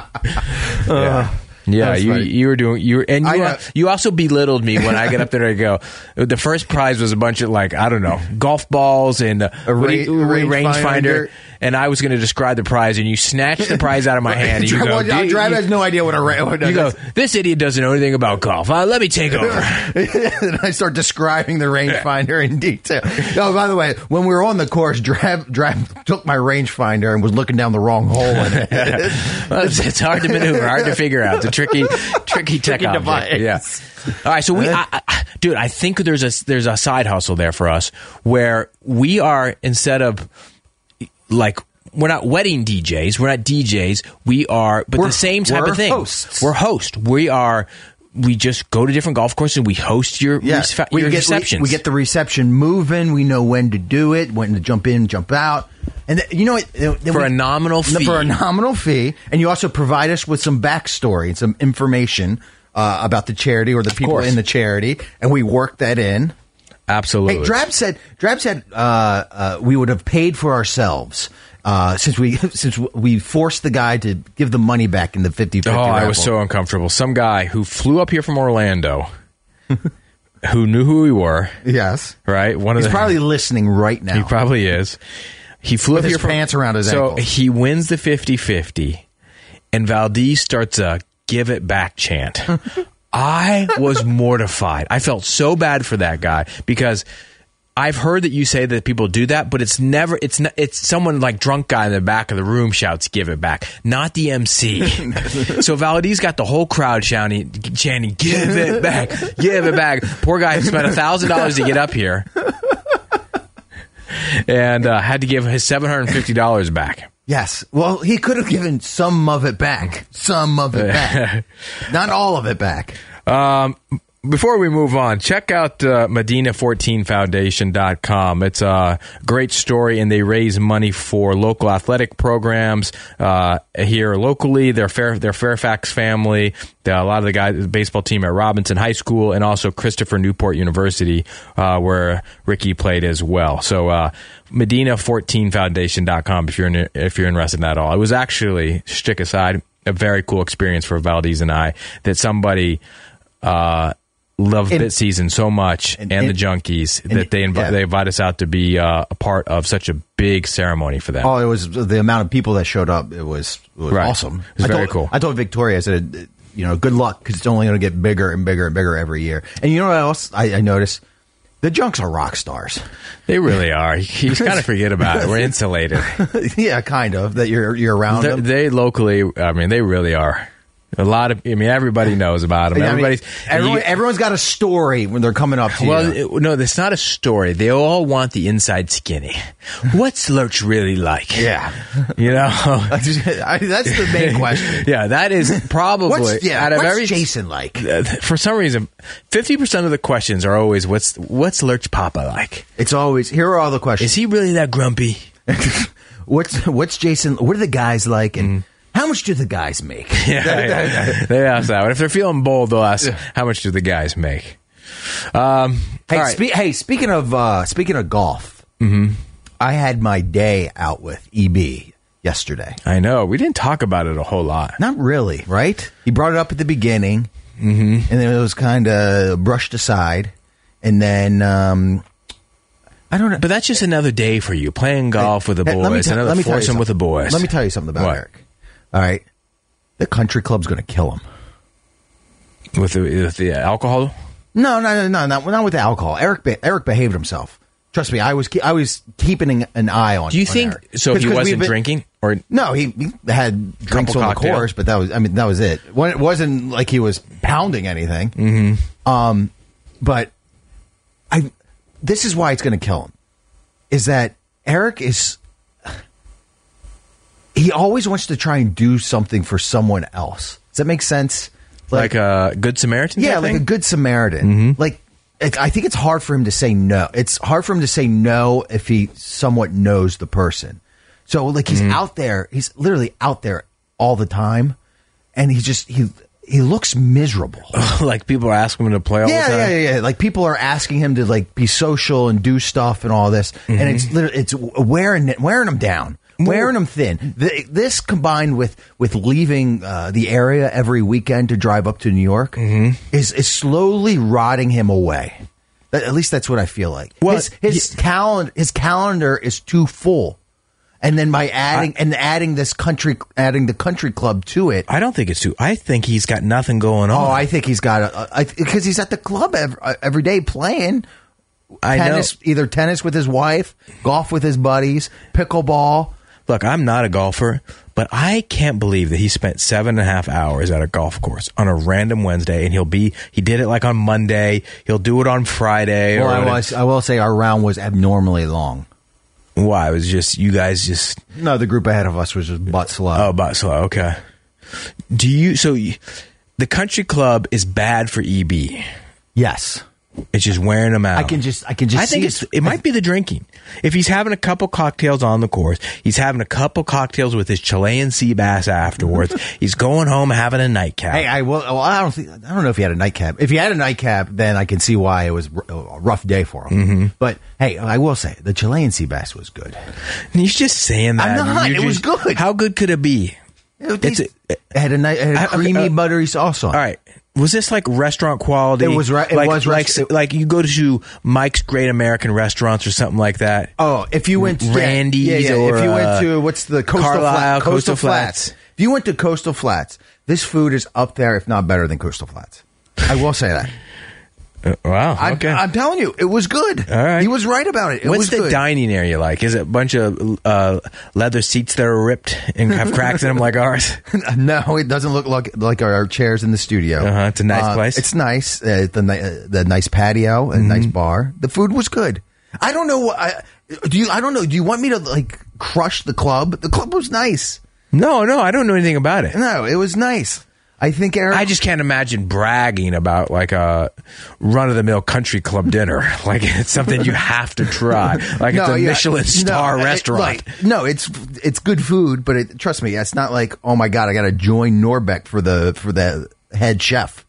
uh, yeah, you funny. you were doing you were, and you, uh, you also belittled me when I get up there and go. The first prize was a bunch of like I don't know golf balls and uh, a ra- you, range rangefinder, and I was going to describe the prize, and you snatched the prize out of my hand. And you go, well, Drab has no idea what a range. You go, this idiot doesn't know anything about golf. Uh, let me take over. And I start describing the rangefinder in detail. No, by the way, when we were on the course, Drab, Drab took my rangefinder and was looking down the wrong hole in it. Well, it's, it's hard to maneuver, hard to figure out. It's a tricky, tricky tech tricky object. Device. Yeah. All right, so we, I, I, dude, I think there's a there's a side hustle there for us where we are instead of like. We're not wedding D Js. We're not D Js. We are, but we're, the same type we're of thing. Hosts. We're hosts. We are. We just go to different golf courses and we host your, yeah. resfa- we your get, receptions. We, we get the reception moving. We know when to do it, when to jump in, jump out. And th- you know, th- for we, a nominal fee. For a nominal fee, and you also provide us with some backstory and some information uh, about the charity or the people course. in the charity, and we work that in. Absolutely. Hey, Drab said. Drab said uh, uh, we would have paid for ourselves. Uh, since we since we forced the guy to give the money back in the fifty-fifty Oh, raffle. I was so uncomfortable. Some guy who flew up here from Orlando, who knew who we were. Yes, right. One He's of the, probably listening right now. He probably is. He flew with up his here from, pants around his so ankles. he wins the fifty-fifty, and Valdez starts a "give it back" chant. I was mortified. I felt so bad for that guy because. I've heard that you say that people do that, but it's never, it's not, it's someone like drunk guy in the back of the room shouts, give it back, not the M C. So Valdez got the whole crowd shouting, chanting, give it back, give it back. Poor guy spent a thousand dollars to get up here and uh, had to give his seven hundred fifty dollars back. Yes. Well, he could have given some of it back. Some of it back. Not all of it back. Um, Before we move on, check out uh, Medina fourteen foundation dot com. It's a great story, and they raise money for local athletic programs uh, here locally. Their Fair, their Fairfax family, the, a lot of the guys, the baseball team at Robinson High School, and also Christopher Newport University, uh, where Ricky played as well. So uh, Medina fourteen foundation dot com if you're in, if you're interested in that at all. It was actually, stick aside, a very cool experience for Valdez and I that somebody. Uh, Love Bit Season so much and, and, and the Junkies and, that they inv- yeah. they invite us out to be uh, a part of such a big ceremony for them. Oh, it was the amount of people that showed up. It was, it was right. awesome. It was I very told, cool. I told Victoria, I said, you know, good luck because it's only going to get bigger and bigger and bigger every year. And you know what else I, I noticed? The Junks are rock stars. They really are. You kind of forget about it. We're insulated. Yeah, kind of. That you're you're around they, them. They locally, I mean, they really are. A lot of, I mean, everybody knows about him. Yeah, I mean, Everybody's, everyone, you, everyone's got a story when they're coming up to well, you. Well, no, that's not a story. They all want the inside skinny. What's Lurch really like? Yeah. You know? That's the main question. Yeah, that is probably, what's, yeah, out of what's every, Jason like? For some reason, fifty percent of the questions are always, what's what's Lurch Papa like? It's always, here are all the questions. Is he really that grumpy? what's what's Jason, what are the guys like? And mm. how much do the guys make? Yeah, yeah. They ask that. If they're feeling bold, they'll ask, how much do the guys make? Um, hey, right. spe- hey, speaking of uh, speaking of golf, mm-hmm. I had my day out with E B yesterday. I know. We didn't talk about it a whole lot. Not really, right? He brought it up at the beginning, mm-hmm. and then it was kind of brushed aside, and then um, I don't know. But that's just another day for you, playing golf hey, with the hey, boys. Let me, t- another let me tell you foursome with the boys. Let me tell you something about what? Eric. All right, the country club's going to kill him with the, with the alcohol. No, no, no, no, not, not with the alcohol. Eric, be- Eric behaved himself. Trust me, I was, I was keeping an eye on. Do you on think Eric. so? He wasn't been, drinking, or no? He, he had drinks on cocktail. the course, but that was, I mean, that was it. When it wasn't like he was pounding anything. Mm-hmm. Um, but I, this is why it's going to kill him. Is that Eric is. He always wants to try and do something for someone else. Does that make sense? Like, like a good Samaritan? Yeah, like thing? a good Samaritan. Mm-hmm. Like, it, I think it's hard for him to say no. It's hard for him to say no if he somewhat knows the person. So, like, he's mm-hmm. out there. He's literally out there all the time, and he just he he looks miserable. Like people are asking him to play all yeah, the time. Yeah, yeah, yeah. Like people are asking him to like be social and do stuff and all this, mm-hmm. and it's literally it's wearing wearing him down. Wearing them thin. The, this combined with with leaving uh, the area every weekend to drive up to New York mm-hmm. is is slowly rotting him away. At least that's what I feel like. Well, his his yeah. calendar his calendar is too full, and then by adding I, and adding this country adding the country club to it, I don't think it's too. I think he's got nothing going on. Oh, I think he's got a because he's at the club every, every day playing. I tennis, know. Either tennis with his wife, golf with his buddies, pickleball. Look, I'm not a golfer, but I can't believe that he spent seven and a half hours at a golf course on a random Wednesday, and he'll be, he did it like on Monday, he'll do it on Friday. Well, or I, was, I will say our round was abnormally long. Why? It was just, you guys just... No, the group ahead of us was just butt slow. Oh, butt slow, okay. Do you, so you, the country club is bad for E B? Yes. It's just wearing him out. I can just, I can just. I think see it's, it might be the drinking. If he's having a couple cocktails on the course, he's having a couple cocktails with his Chilean sea bass afterwards. He's going home having a nightcap. Hey, I will. Well, I don't think. I don't know if he had a nightcap. If he had a nightcap, then I can see why it was a rough day for him. Mm-hmm. But hey, I will say the Chilean sea bass was good. He's just saying that. I'm not. You're it was just, good. How good could it be? It, it's a, it had a, it had a creamy, uh, buttery sauce on it. All right. Was this like restaurant quality? It was. It like, was like rest- like you go to Mike's Great American Restaurants or something like that. Oh, if you went to Randy's, yeah, yeah, or if you went uh, to what's the Coastal, Carlisle, Flat, Coastal, Coastal Flats. Flats. If you went to Coastal Flats, this food is up there, if not better than Coastal Flats. I will say that. Uh, wow. Okay. I'm, I'm telling you, it was good. All right. He was right about it. It What's was the good. dining area like? Is it a bunch of uh, leather seats that are ripped and have cracks in them like ours? No, it doesn't look like like our chairs in the studio. Uh-huh. It's a nice uh, place. It's nice. Uh, the uh, the nice patio and mm-hmm. nice bar. The food was good. I don't know. What, I, do you? I don't know. Do you want me to like crush the club? The club was nice. No, no, I don't know anything about it. No, it was nice. I think Eric. I just can't imagine bragging about like a run-of-the-mill country club dinner. Like it's something you have to try. Like no, it's a yeah, Michelin star no, restaurant. It, like, no, it's it's good food, but it, trust me, it's not like, oh my god, I got to join Norbeck for the for the head chef.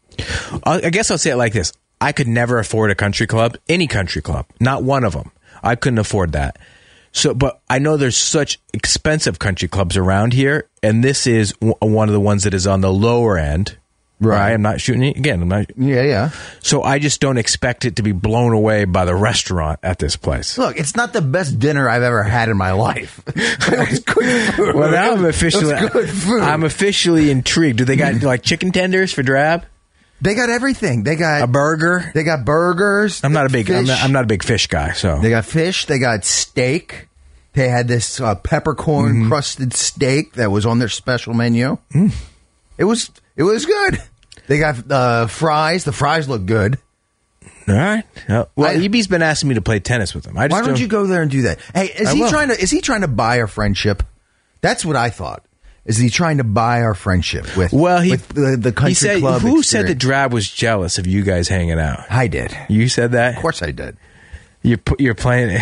I guess I'll say it like this: I could never afford a country club, any country club, not one of them. I couldn't afford that. So, but I know there's such expensive country clubs around here, and this is w- one of the ones that is on the lower end. Right. right? I'm not shooting it again. I'm not. Yeah, yeah. So I just don't expect it to be blown away by the restaurant at this place. Look, it's not the best dinner I've ever had in my life. It was good food. Well, now I'm officially. It was good food. I'm officially intrigued. Do they got like chicken tenders for drab? They got everything. They got a burger. They got burgers. I'm not a big. I'm not, I'm not a big fish guy. So they got fish. They got steak. They had this uh, peppercorn mm-hmm. crusted steak that was on their special menu. Mm. It was. It was good. They got uh, fries. The fries look good. All right. Uh, well, I, E B's been asking me to play tennis with him. I just why don't, don't you go there and do that? Hey, is I he will. trying to? Is he trying to buy our friendship? That's what I thought. Is he trying to buy our friendship with? Well, he with the, the country he said, club. Who experience? said that Drab was jealous of you guys hanging out? I did. You said that? Of course, I did. You you're playing.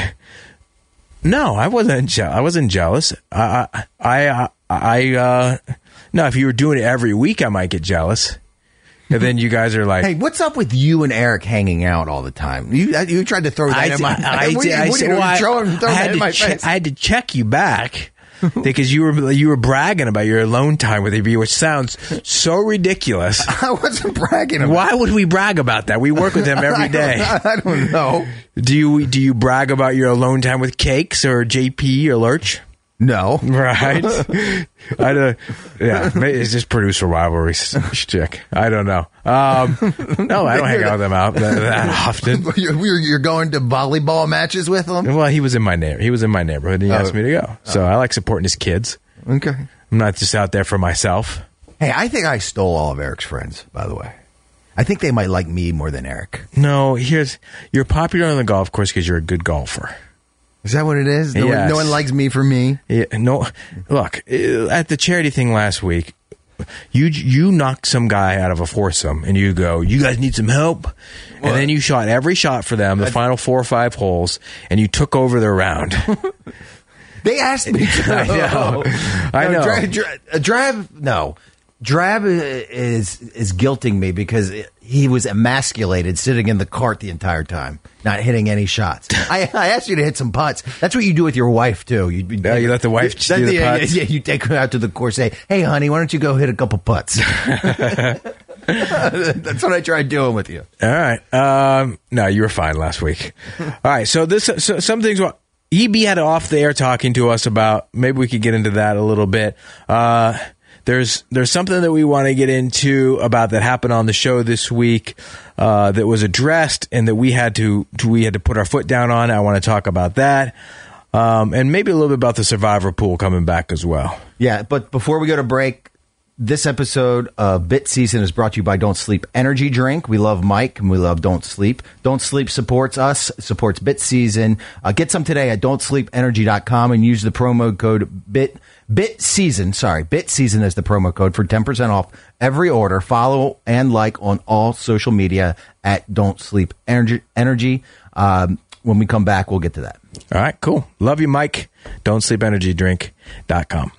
No, I wasn't. Je- I wasn't jealous. I I I, I uh, no. If you were doing it every week, I might get jealous. And then you guys are like, "Hey, what's up with you and Eric hanging out all the time?" You you tried to throw that I in my. I, I, did, I said, well, I, I, had to che- I had to check you back because you were you were bragging about your alone time with E B, which sounds so ridiculous. I wasn't bragging about. Why would we brag about that? We work with him every day. I, don't, I don't know. Do you do you brag about your alone time with Cakes or J P or Lurch? No. Right. I don't, yeah, it's just producer rivalry chick. I don't know. Um, no, I don't hang out with them out that, that often. You're, you're going to volleyball matches with them? Well, he was in my neighbor. He was in my neighborhood, and he oh. asked me to go. So oh. I like supporting his kids. Okay. I'm not just out there for myself. Hey, I think I stole all of Eric's friends, by the way. I think they might like me more than Eric. No, here's you're popular on the golf course because you're a good golfer. Is that what it is? No, yes. one, no one likes me for me? Yeah, no. Look, at the charity thing last week, you you knocked some guy out of a foursome, and you go, you guys need some help? What? And then you shot every shot for them, the I, final four or five holes, and you took over their round. They asked me to. I know. I know. No, Drab, Drab, Drab, no. Drab is is guilting me because he was emasculated sitting in the cart the entire time, not hitting any shots. I, I asked you to hit some putts. That's what you do with your wife too. You, yeah, you let the wife you, do the putts. Yeah, you take her out to the course. Say, "Hey, honey, why don't you go hit a couple putts?" That's what I tried doing with you. All right. Um, no, you were fine last week. All right. So this, so some things. E B had off the air talking to us about. Maybe we could get into that a little bit. Uh, There's there's something that we want to get into about that happened on the show this week uh, that was addressed and that we had to, to we had to put our foot down on. I want to talk about that um, and maybe a little bit about the Survivor pool coming back as well. Yeah, but before we go to break, this episode of Bit Season is brought to you by Don't Sleep Energy Drink. We love Mike and we love Don't Sleep. Don't Sleep supports us, supports Bit Season. Uh, get some today at don't sleep energy dot com and use the promo code BIT. Bit Season, sorry, Bit Season is the promo code for ten percent off every order. Follow and like on all social media at Don't Sleep Energy. Energy. Um, when we come back, we'll get to that. All right, cool. Love you, Mike. don't sleep energy drink dot com.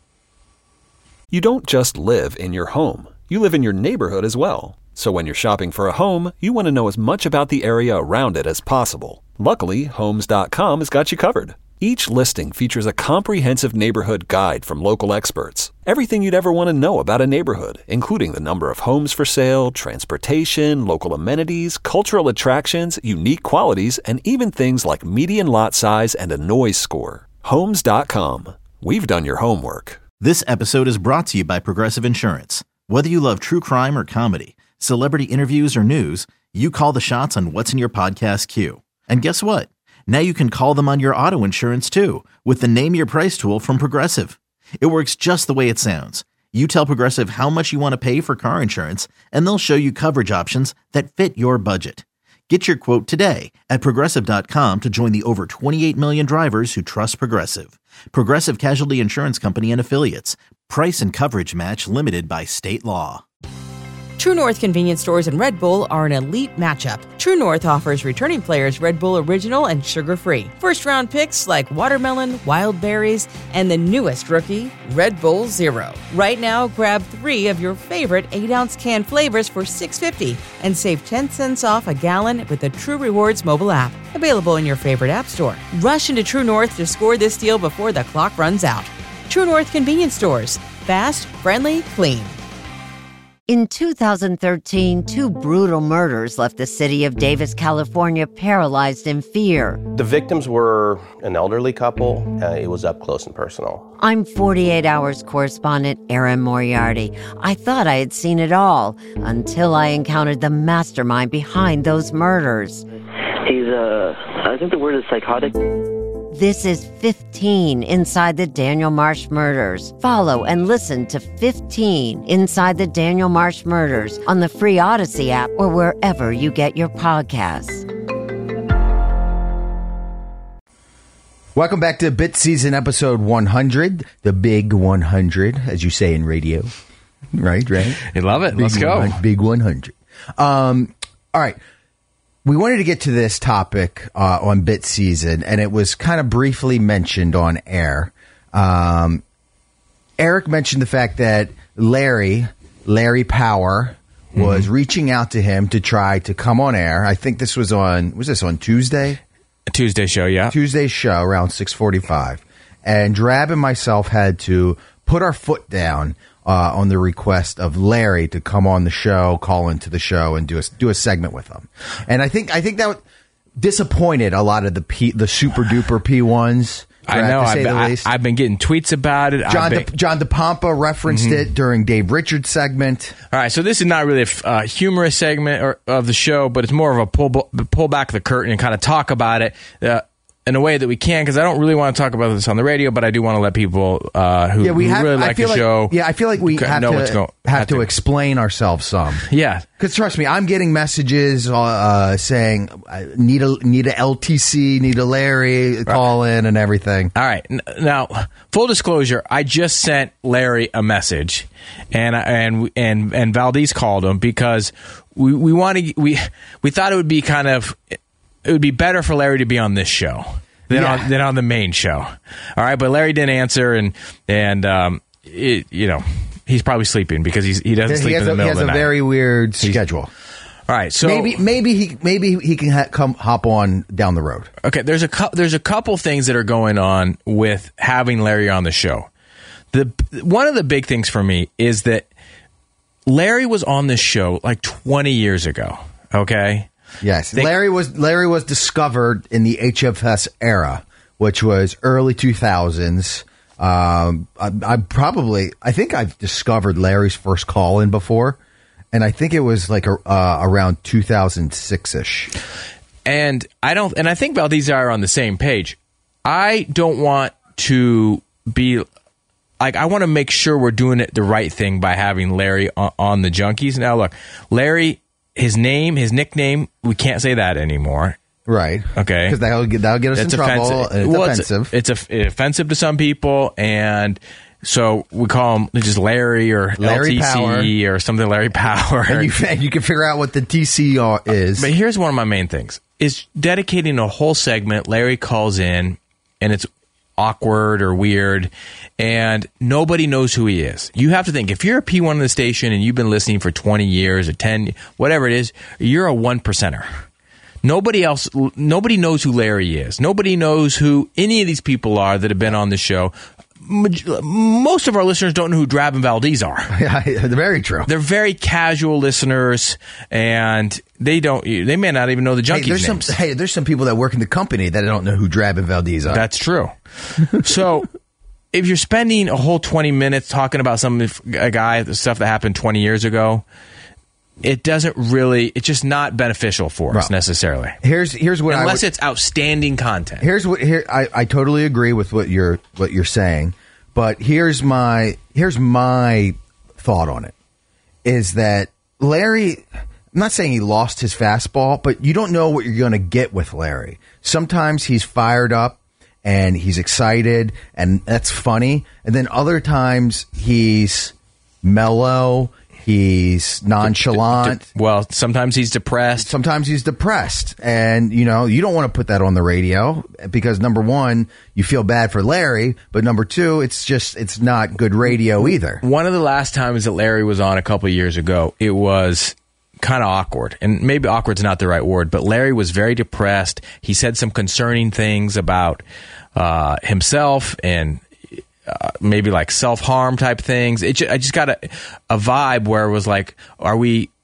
You don't just live in your home. You live in your neighborhood as well. So when you're shopping for a home, you want to know as much about the area around it as possible. Luckily, homes dot com has got you covered. Each listing features a comprehensive neighborhood guide from local experts. Everything you'd ever want to know about a neighborhood, including the number of homes for sale, transportation, local amenities, cultural attractions, unique qualities, and even things like median lot size and a noise score. homes dot com. We've done your homework. This episode is brought to you by Progressive Insurance. Whether you love true crime or comedy, celebrity interviews or news, you call the shots on what's in your podcast queue. And guess what? Now you can call them on your auto insurance too with the Name Your Price tool from Progressive. It works just the way it sounds. You tell Progressive how much you want to pay for car insurance, and they'll show you coverage options that fit your budget. Get your quote today at progressive dot com to join the over twenty-eight million drivers who trust Progressive. Progressive Casualty Insurance Company and Affiliates. Price and coverage match limited by state law. True North convenience stores and Red Bull are an elite matchup. True North offers returning players Red Bull Original and sugar-free. First-round picks like watermelon, wild berries, and the newest rookie, Red Bull Zero. Right now, grab three of your favorite eight-ounce can flavors for six dollars and fifty cents and save ten cents off a gallon with the True Rewards mobile app. Available in your favorite app store. Rush into True North to score this deal before the clock runs out. True North convenience stores. Fast, friendly, clean. In two thousand thirteen, two brutal murders left the city of Davis, California, paralyzed in fear. The victims were an elderly couple. Uh, it was up close and personal. I'm forty-eight hours correspondent Erin Moriarty. I thought I had seen it all until I encountered the mastermind behind those murders. He's, uh, I think the word is psychotic. This is fifteen Inside the Daniel Marsh Murders. Follow and listen to fifteen Inside the Daniel Marsh Murders on the free Odyssey app or wherever you get your podcasts. Welcome back to Bit Season episode one hundred, the big one hundred, as you say in radio. Right, right? I love it. Big Let's go. one hundred, big one hundred. Um, all right. We wanted to get to this topic uh, on Bit Season, and it was kind of briefly mentioned on air. Um, Eric mentioned the fact that Larry, Larry Power, was mm-hmm. reaching out to him to try to come on air. I think this was on, was this on Tuesday? A Tuesday show, yeah. Tuesday's show around six forty-five. And Drab and myself had to put our foot down uh, on the request of Larry to come on the show, call into the show, and do a, do a segment with him. And I think I think that disappointed a lot of the P, the super duper P ones. I know. I've been, I, I've been getting tweets about it. John been, De, John DePompa referenced mm-hmm. it during Dave Richards' segment. All right, so this is not really a uh, humorous segment or, of the show, but it's more of a pull pull back the curtain and kind of talk about it uh, in a way that we can, because I don't really want to talk about this on the radio, but I do want to let people uh, who, yeah, we who have, really like the like, show. Yeah, I feel like we have know to what's going, have, have to, to explain ourselves some. Yeah, because trust me, I'm getting messages uh, uh, saying I need a need a L T C, need a Larry call in and everything. All right, now full disclosure, I just sent Larry a message, and and and and Valdez called him because we we wanted we we thought it would be kind of it would be better for Larry to be on this show than yeah. on than on the main show. All right, but Larry didn't answer, and and um, it, you know. He's probably sleeping because he's he doesn't sleep he in the a, middle of the night. He has a very weird schedule. All right, so maybe maybe he maybe he can ha- come hop on down the road. Okay, there's a cu- there's a couple things that are going on with having Larry on the show. The one of the big things for me is that Larry was on this show like twenty years ago. Okay. Yes, they, Larry was Larry was discovered in the H F S era, which was early two thousands. Um, I, I probably, I think I've discovered Larry's first call in before, and I think it was like a, uh, around two thousand six ish. And I don't, and I think Valdez are on the same page. I don't want to be like, I want to make sure we're doing it the right thing by having Larry on, on the Junkies. Now, look, Larry, his name, his nickname, we can't say that anymore. Right. Okay. Because that'll get, that'll get us That's in offensive. trouble. It's well, offensive. It's, it's a, offensive to some people, and so we call him just Larry or Larry L T C Power. Or something, Larry Power. And you, and you can figure out what the T C is. But here's one of my main things, is dedicating a whole segment. Larry calls in, and it's awkward or weird, and nobody knows who he is. You have to think, if you're a P one in the station and you've been listening for twenty years or ten, whatever it is, you're a one percenter. Nobody else, nobody knows who Larry is. Nobody knows who any of these people are that have been on the show. Most of our listeners don't know who Drab and Valdez are. Yeah, very true. They're very casual listeners, and they don't. They may not even know the Junkies' hey, there's names. Some, hey, there's some people that work in the company that don't know who Drab and Valdez are. That's true. So, if you're spending a whole twenty minutes talking about some a guy, the stuff that happened twenty years ago, it doesn't really, it's just not beneficial for us, well, necessarily. Here's here's what unless I would, it's outstanding content. Here's what here I, I totally agree with what you're what you're saying, but here's my here's my thought on it is that Larry, I'm not saying he lost his fastball, but you don't know what you're going to get with Larry. Sometimes he's fired up and he's excited and that's funny, and then other times he's mellow. He's nonchalant. De- de- well, sometimes he's depressed. Sometimes he's depressed. And, you know, you don't want to put that on the radio because, number one, you feel bad for Larry. But, number two, it's just, it's not good radio either. One of the last times that Larry was on a couple of years ago, it was kind of awkward. And maybe awkward's not the right word, but Larry was very depressed. He said some concerning things about uh, himself and Uh, maybe like self-harm type things. It just, I just got a, a vibe where it was like, are we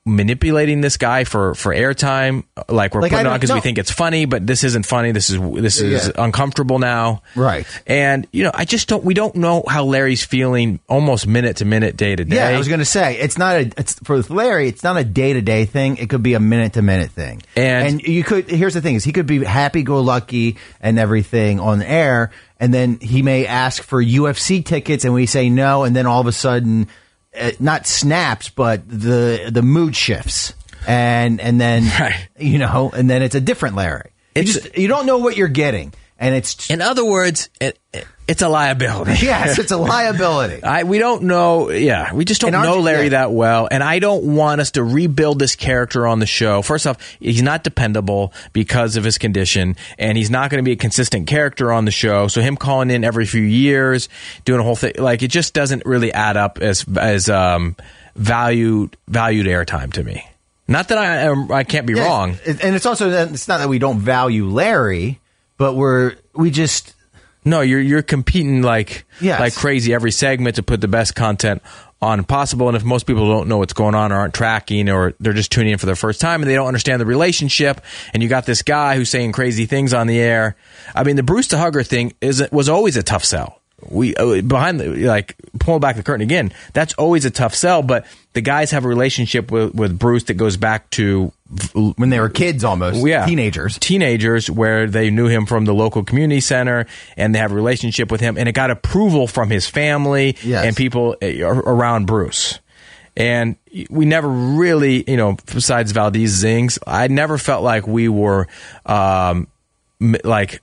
manipulating this guy for, for airtime. Like we're Like, I putting it on don't- because we no. think it's funny, but this isn't funny. This is this is Yeah. uncomfortable now. Right. And you know, I just don't. We don't know how Larry's feeling almost minute to minute, day to day. Yeah, I was going to say it's not a. It's for Larry. It's not a day to day thing. It could be a minute to minute thing. And- and you could. Here's the thing: is he could be happy go lucky and everything on air, and then he may ask for U F C tickets, and we say no, and then all of a sudden, uh, not snaps, but the the mood shifts, and and then Right. you know, and then it's a different Larry. You It's- just you don't know what you're getting, and it's In other words, it, it, it's a liability. yes, it's a liability. I we don't know. Yeah, we just don't And aren't know you- Larry yeah. that well, and I don't want us to rebuild this character on the show. First off, he's not dependable because of his condition, and he's not going to be a consistent character on the show. So him calling in every few years, doing a whole thing, like it just doesn't really add up as as um, valued valued airtime to me. Not that I um, I can't be Yeah, wrong. it- and it's also that it's not that we don't value Larry, but we're we just No, you're you're competing like Yes. like crazy every segment to put the best content on possible. And if most people don't know what's going on or aren't tracking, or they're just tuning in for the first time and they don't understand the relationship, and you got this guy who's saying crazy things on the air. I mean, the Bruce to Hugger thing is was always a tough sell. We uh, behind the like pull back the curtain again. That's always a tough sell. But the guys have a relationship with with Bruce that goes back to when they were kids, almost yeah, teenagers. teenagers, where they knew him from the local community center, and they have a relationship with him, and it got approval from his family Yes. and people uh, around Bruce. And we never really, you know, besides Valdez Zings, I never felt like we were um, m- like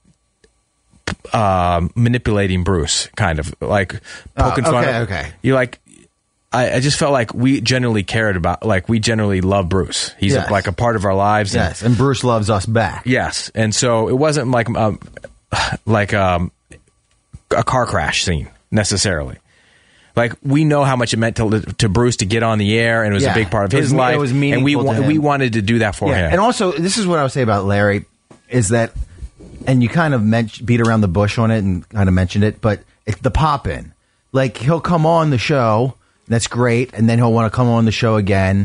uh, manipulating Bruce, kind of like poking Oh, fun. okay, of- okay. You like. I, I just felt like we generally cared about, like we generally love Bruce. He's Yes. a, like a part of our lives. and- Yes, and Bruce loves us back. Yes, and so it wasn't like um, like um, a car crash scene necessarily. Like we know how much it meant to to Bruce to get on the air, and it was Yeah. a big part of It his was- it life. was and we meaningful to wa- him. we wanted to do that for Yeah, him. and also this is what I would say about Larry is that, and you kind of mentioned, beat around the bush on it and kind of mentioned it, but it's the pop in. Like he'll come on the show, that's great, and then he'll want to come on the show again,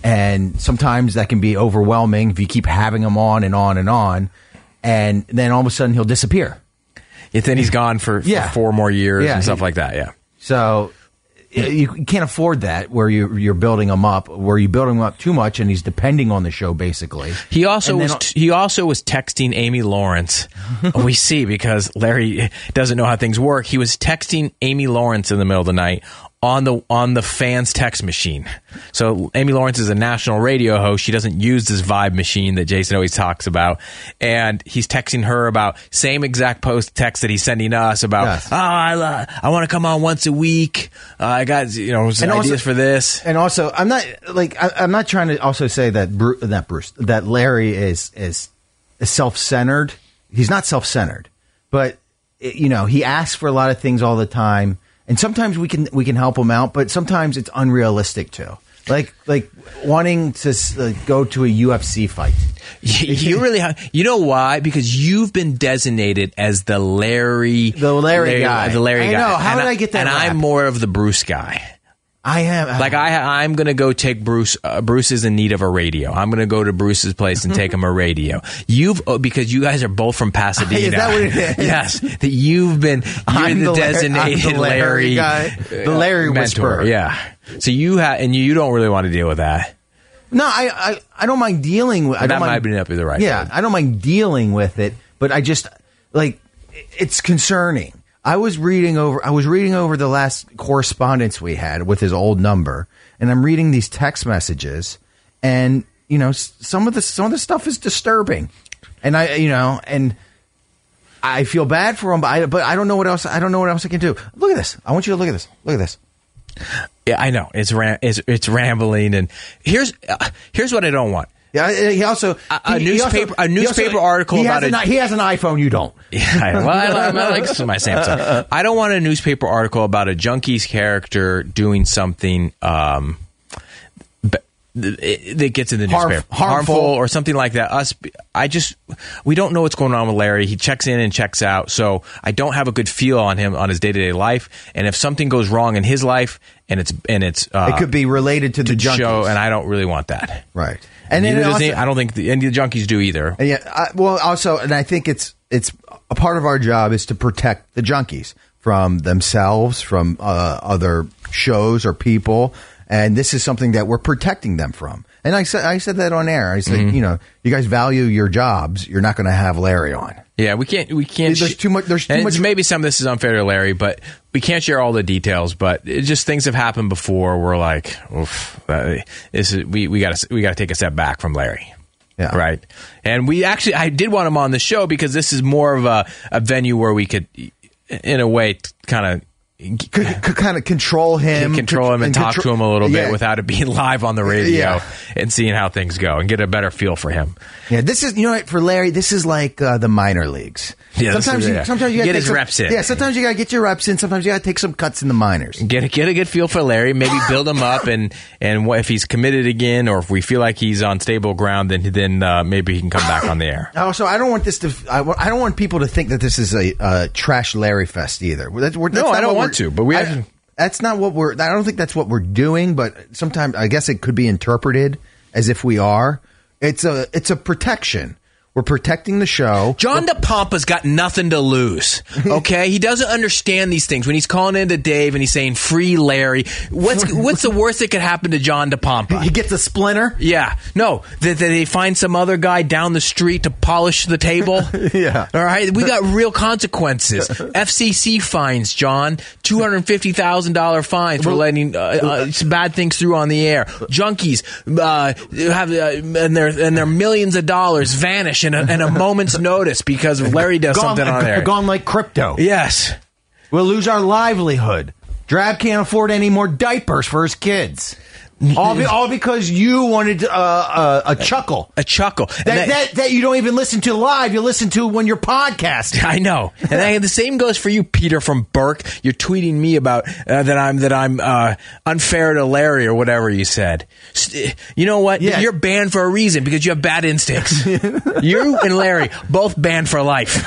and sometimes that can be overwhelming if you keep having him on and on and on, and then all of a sudden he'll disappear. And then he's gone for, for Yeah. four more years Yeah, and stuff he- like that. Yeah. So you you can't afford that where you you're building him up, where you building him up too much, and he's depending on the show basically. He also And was then- t- he also was texting Amy Lawrence. We see, because Larry doesn't know how things work. He was texting Amy Lawrence in the middle of the night on the on the fans text machine. So Amy Lawrence is a national radio host. She doesn't use this Vibe machine that Jason always talks about. And he's texting her about same exact post text that he's sending us about, Yes. oh, I, lo- I want to come on once a week. Uh, I got, you know, some And ideas also- for this. And also, I'm not like I, I'm not trying to also say that Bruce, that Bruce, that Larry is is, is self-centered. He's not self-centered, but it- you know, he asks for a lot of things all the time, and sometimes we can we can help him out, but sometimes it's unrealistic too. Like like wanting to uh, go to a U F C fight. You you really have, you know why? Because you've been designated as the Larry, The Larry guy. the Larry I guy. know. How and did I get that And rap? I'm more of the Bruce guy. I am Like I, I'm gonna go take Bruce. Uh, Bruce is in need of a radio. I'm gonna go to Bruce's place and take him a radio. You've uh, because you guys are both from Pasadena. Is that what it is? Yes, that you've been. You're I'm the, the Larry- designated I'm the Larry Larry guy. The Larry uh, mentor. whisperer. Yeah. So you have, and you, you don't really want to deal with that. No, I, I I don't mind dealing with. I That don't mind, might not be the right. Yeah, word. I don't mind dealing with it, but I just like it's concerning. I was reading over I was reading over the last correspondence we had with his old number, and I'm reading these text messages, and you know, s- some of the some of the stuff is disturbing. And I you know, and I feel bad for him, but I but I don't know what else I don't know what else I can do. Look at this. I want you to look at this. Look at this. Yeah, I know it's ram- it's, it's rambling, and here's uh, here's what I don't want. Yeah, he also A- a he- he newspaper- a he newspaper article he about has a- an, he has an iPhone. You don't. Yeah, I, well, I, I, I like my Samsung. I don't want a newspaper article about a Junkies character doing something um, b- that gets in the Harm- newspaper, harmful. or something like that. Us, I just we don't know what's going on with Larry. He checks in and checks out, so I don't have a good feel on him on his day to day life. And if something goes wrong in his life, and it's and it's uh, it could be related to, to the junkies. show, and I don't really want that. Right. And, and also, he, I don't think the, any of the junkies do either. And yeah. I, well, also, and I think it's it's a part of our job is to protect the junkies from themselves, from uh, other shows or people. And this is something that we're protecting them from. And I said, I said that on air. I said, mm-hmm. you know, you guys value your jobs. You're not going to have Larry on. Yeah, we can't. We can't. There's too much. There's too and much. Maybe some of this is unfair to Larry, but we can't share all the details. But it just things have happened before. We're like, oof, that, this is, we we got to we got to take a step back from Larry. Yeah. Right. And we actually, I did want him on the show because this is more of a, a venue where we could, in a way, kind of. Could, could kind of control him, control him, and, and talk contro- to him a little bit yeah. without it being live on the radio yeah. and seeing how things go and get a better feel for him. Yeah, this is you know what, for Larry. This is like uh, the minor leagues. Yeah, sometimes is, you yeah. sometimes you gotta get take his some, reps in. Yeah, sometimes you gotta get your reps in. Sometimes you gotta take some cuts in the minors. Get a, get a good feel for Larry. Maybe build him up, and and if he's committed again, or if we feel like he's on stable ground, then then uh, maybe he can come back on the air. Also, I don't want this to. I, I don't want people to think that this is a uh, trash Larry fest either. That's, we're, that's no, I don't want we're, to. But we. I, have, That's not what we're. I don't think that's what we're doing. But sometimes I guess it could be interpreted as if we are. It's a. It's a protection. We're protecting the show. John DePompa's got nothing to lose, okay? He doesn't understand these things. When he's calling into Dave and he's saying, free Larry, what's what's the worst that could happen to John DePompa? He gets a splinter? Yeah. No, that, that they find some other guy down the street to polish the table? Yeah. All right? We got real consequences. F C C fines, John. two hundred fifty thousand dollars fines for letting uh, uh, some bad things through on the air. Junkies uh, have uh, and their and their millions of dollars vanish in a, in a moment's notice because Larry does gone, something on there. Gone like crypto. Yes. We'll lose our livelihood. Drab can't afford any more diapers for his kids. All, be, all because you wanted uh, uh, a chuckle. A chuckle. That, that, that, that you don't even listen to live. You listen to when you're podcasting. I know. And I, the same goes for you, Peter from Burke. You're tweeting me about uh, that I'm that I'm uh, unfair to Larry or whatever you said. You know what? Yeah. You're banned for a reason because you have bad instincts. You and Larry, both banned for life.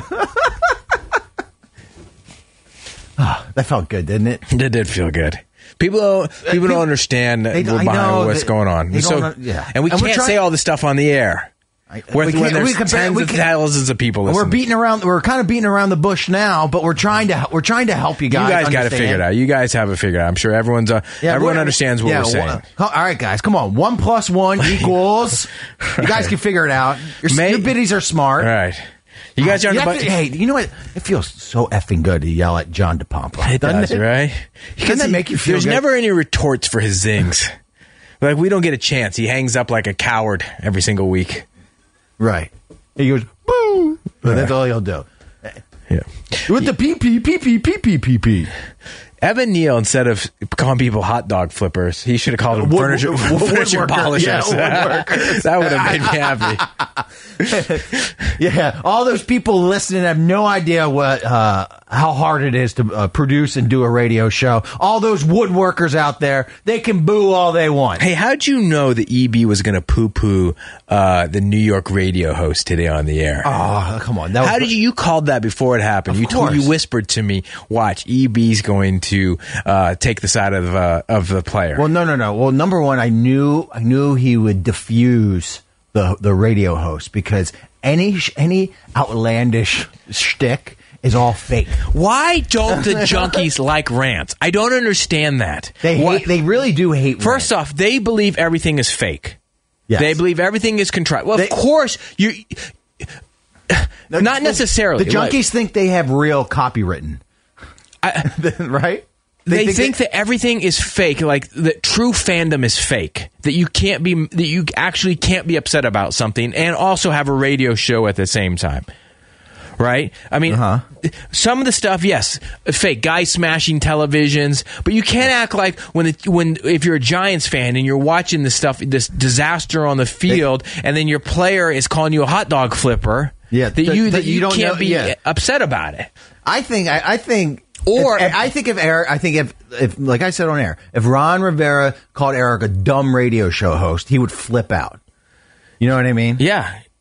Oh, that felt good, didn't it? It did feel good. People don't, people don't understand they, behind know, what's they, going on. So, yeah. And we and can't trying, say all this stuff on the air. I, when, we when there's we can, tens we of can, thousands of people listening. We're beating around. We're kind of beating around the bush now, but we're trying to we're trying to help you guys. You guys got to figure it out. You guys have it figured out. I'm sure everyone's uh, yeah, everyone understands what yeah, we're saying. Well, all right, guys, come on. One plus one equals. You guys can figure it out. Your, May, your biddies are smart. All right. You guys aren't. You about, to, hey, you know what? It feels so effing good to yell at John DePompa. It does, it? right? Doesn't that make you feel There's good? never any retorts for his zings. Like, we don't get a chance. He hangs up like a coward every single week. Right. He goes, boo. But right. That's all he'll do. Yeah. With the pee pee, pee pee, pee pee, pee pee. Evan Neal, instead of calling people hot dog flippers, he should have called them Wood, furniture, wood, furniture woodworker. polishers. Yeah, that would have made me happy. Yeah, all those people listening have no idea what uh, how hard it is to uh, produce and do a radio show. All those woodworkers out there, they can boo all they want. Hey, how'd you know that E B was going to poo-poo uh, the New York radio host today on the air? Oh, come on. That was How did you, you called that before it happened? Of you told, course. you whispered to me, watch, E B's going to uh, take the side of uh, of the player. Well, no, no, no. Well, number one, I knew I knew he would diffuse the the radio host because any any outlandish shtick is all fake. Why don't the junkies like rants? I don't understand that. They hate, What, they really do hate First rants. off, they believe everything is fake. Yes. They believe everything is contrived. Well, They- of course, you. Not necessarily. The junkies Like, think they have real copywritten, I, right? They, they think, that everything is fake, like that true fandom is fake. That you can't be, that you actually can't be upset about something, and also have a radio show at the same time. Right? I mean, Uh-huh. some of the stuff, yes, fake. Guys smashing televisions, but you can't act like when it, when if you're a Giants fan and you're watching this stuff, this disaster on the field, and then your player is calling you a hot dog flipper. Yeah, that that- you that that you you, don't can't know- be yeah. upset about it. I think. I, I think. Or- if, I think if Eric, I think if, if, like I said on air, if Ron Rivera called Eric a dumb radio show host, he would flip out. You know what I mean? Yeah.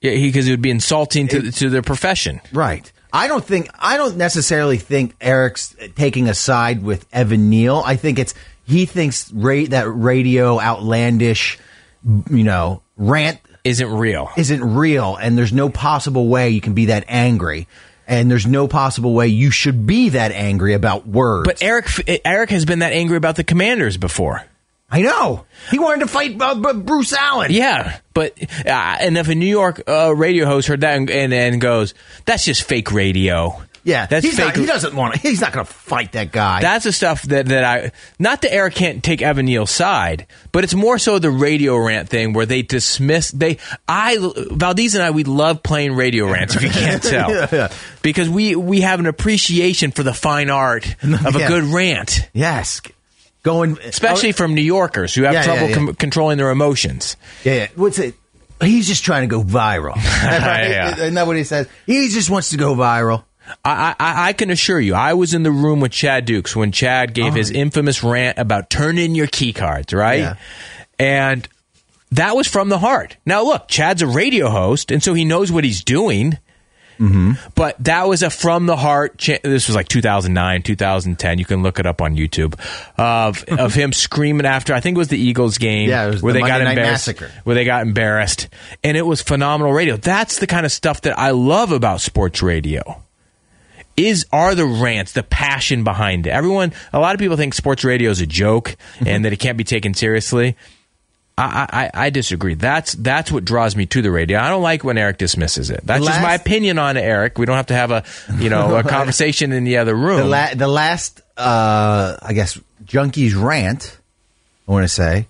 Yeah, because it would be insulting to it, to their profession. Right. I don't think I don't necessarily think Eric's taking a side with Evan Neal. I think it's he thinks ra- that radio outlandish, you know, rant isn't real. Isn't real, and there's no possible way you can be that angry. And there's no possible way you should be that angry about words. But Eric Eric has been that angry about the Commanders before. I know. He wanted to fight uh, Bruce Allen. Yeah, but uh, and if a New York uh, radio host heard that and, and, and goes, that's just fake radio. Yeah, that's he's fake. Not, he doesn't want to. He's not going to fight that guy. That's the stuff that, that I. Not that Eric can't take Evan Neal's side, but it's more so the radio rant thing where they dismiss. They, I, Valdez and I, we love playing radio rants. If you can't tell, yeah, yeah. because we we have an appreciation for the fine art of yeah. a good rant. Yes. Going, especially oh, from New Yorkers who have yeah, trouble yeah, yeah. Com- controlling their emotions. Yeah, yeah. What's it? He's just trying to go viral. Right? yeah. Isn't that what he says? He just wants to go viral. I, I, I can assure you, I was in the room with Chad Dukes when Chad gave oh, his infamous rant about turn in your key cards, right? Yeah. And that was from the heart. Now, look, Chad's a radio host, and so he knows what he's doing. Mm-hmm. But that was a from the heart. Cha- this was like two thousand nine, two thousand ten. You can look it up on YouTube of of him screaming after. I think it was the Eagles game. Yeah, it was where the they Monday got Night embarrassed. Massacre. Where they got embarrassed, and it was phenomenal radio. That's the kind of stuff that I love about sports radio. Is are the rants, the passion behind it. Everyone, a lot of people think sports radio is a joke and that it can't be taken seriously. I, I, I disagree. That's that's what draws me to the radio. I don't like when Eric dismisses it. That's last, just my opinion on it, Eric. We don't have to have a you know a conversation in the other room. The, la- the last, uh, I guess, Junkies rant, I want to say,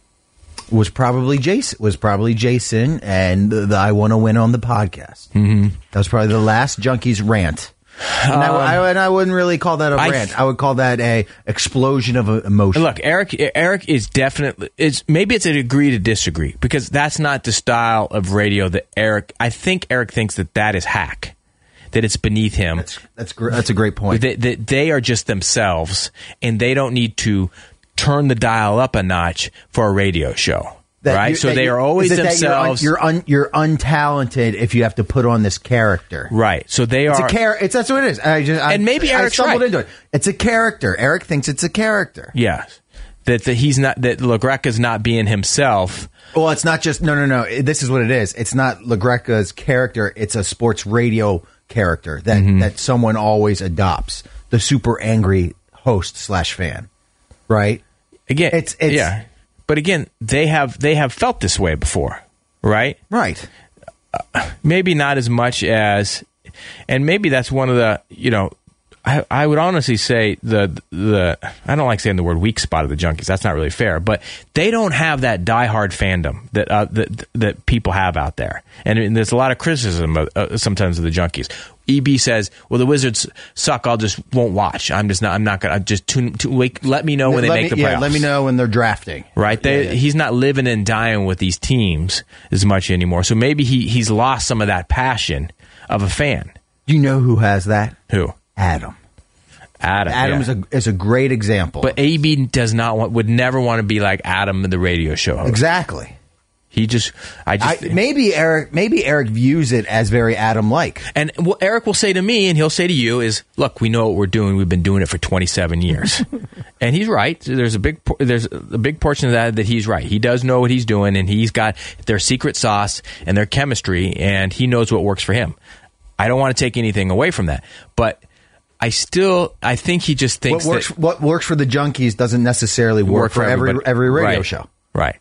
was probably Jason. Was probably Jason and the, the I Want to Win on the podcast. Mm-hmm. That was probably the last Junkies rant. And, um, I, I, and I wouldn't really call that a rant. I, th- I would call that a explosion of emotion. Look, Eric. Eric is definitely. It's maybe it's a degree to disagree because that's not the style of radio that Eric. I think Eric thinks that that is hack, that it's beneath him. That's that's, gr- that's a great point. That, that they are just themselves, and they don't need to turn the dial up a notch for a radio show. That right, so they are always themselves. You're un, you're, un, you're untalented if you have to put on this character. Right, so they it's are. A char- it's that's what it is. I just, I, and maybe Eric's I stumbled right. into it. It's a character. Eric thinks it's a character. Yes, that, that he's not. That LaGreca's not being himself. Well, it's not just no, no, no. This is what it is. It's not LaGreca's character. It's a sports radio character that mm-hmm. that someone always adopts. The super angry host slash fan, right? Again, it's, it's yeah. But again, they have they have felt this way before, right? Right. Uh, maybe not as much as, and maybe that's one of the, you know, I, I would honestly say the the I don't like saying the word weak spot of the Junkies. That's not really fair, but they don't have that diehard fandom that uh, that that people have out there, and, and there's a lot of criticism of, uh, sometimes of the Junkies. E B says, "Well, the Wizards suck. I'll just won't watch. I'm just not. I'm not gonna just tune. tune wait, let me know when let they make me, the playoffs. Yeah, let me know when they're drafting. Right? They, yeah, yeah. He's not living and dying with these teams as much anymore. So maybe he he's lost some of that passion of a fan. Do you know who has that? Who? Adam. Adam. Adam yeah. is a is a great example. But A B does not want, would never want to be like Adam in the radio show host. Exactly. He just, I just I, maybe Eric, maybe Eric views it as very Adam-like. And what Eric will say to me, and he'll say to you, is, "Look, we know what we're doing. We've been doing it for twenty-seven years." And he's right. There's a big, there's a big portion of that that he's right. He does know what he's doing, and he's got their secret sauce and their chemistry, and he knows what works for him. I don't want to take anything away from that, but I still, I think he just thinks what works. that What works for the Junkies doesn't necessarily work, work for, for every every radio right. show. Right.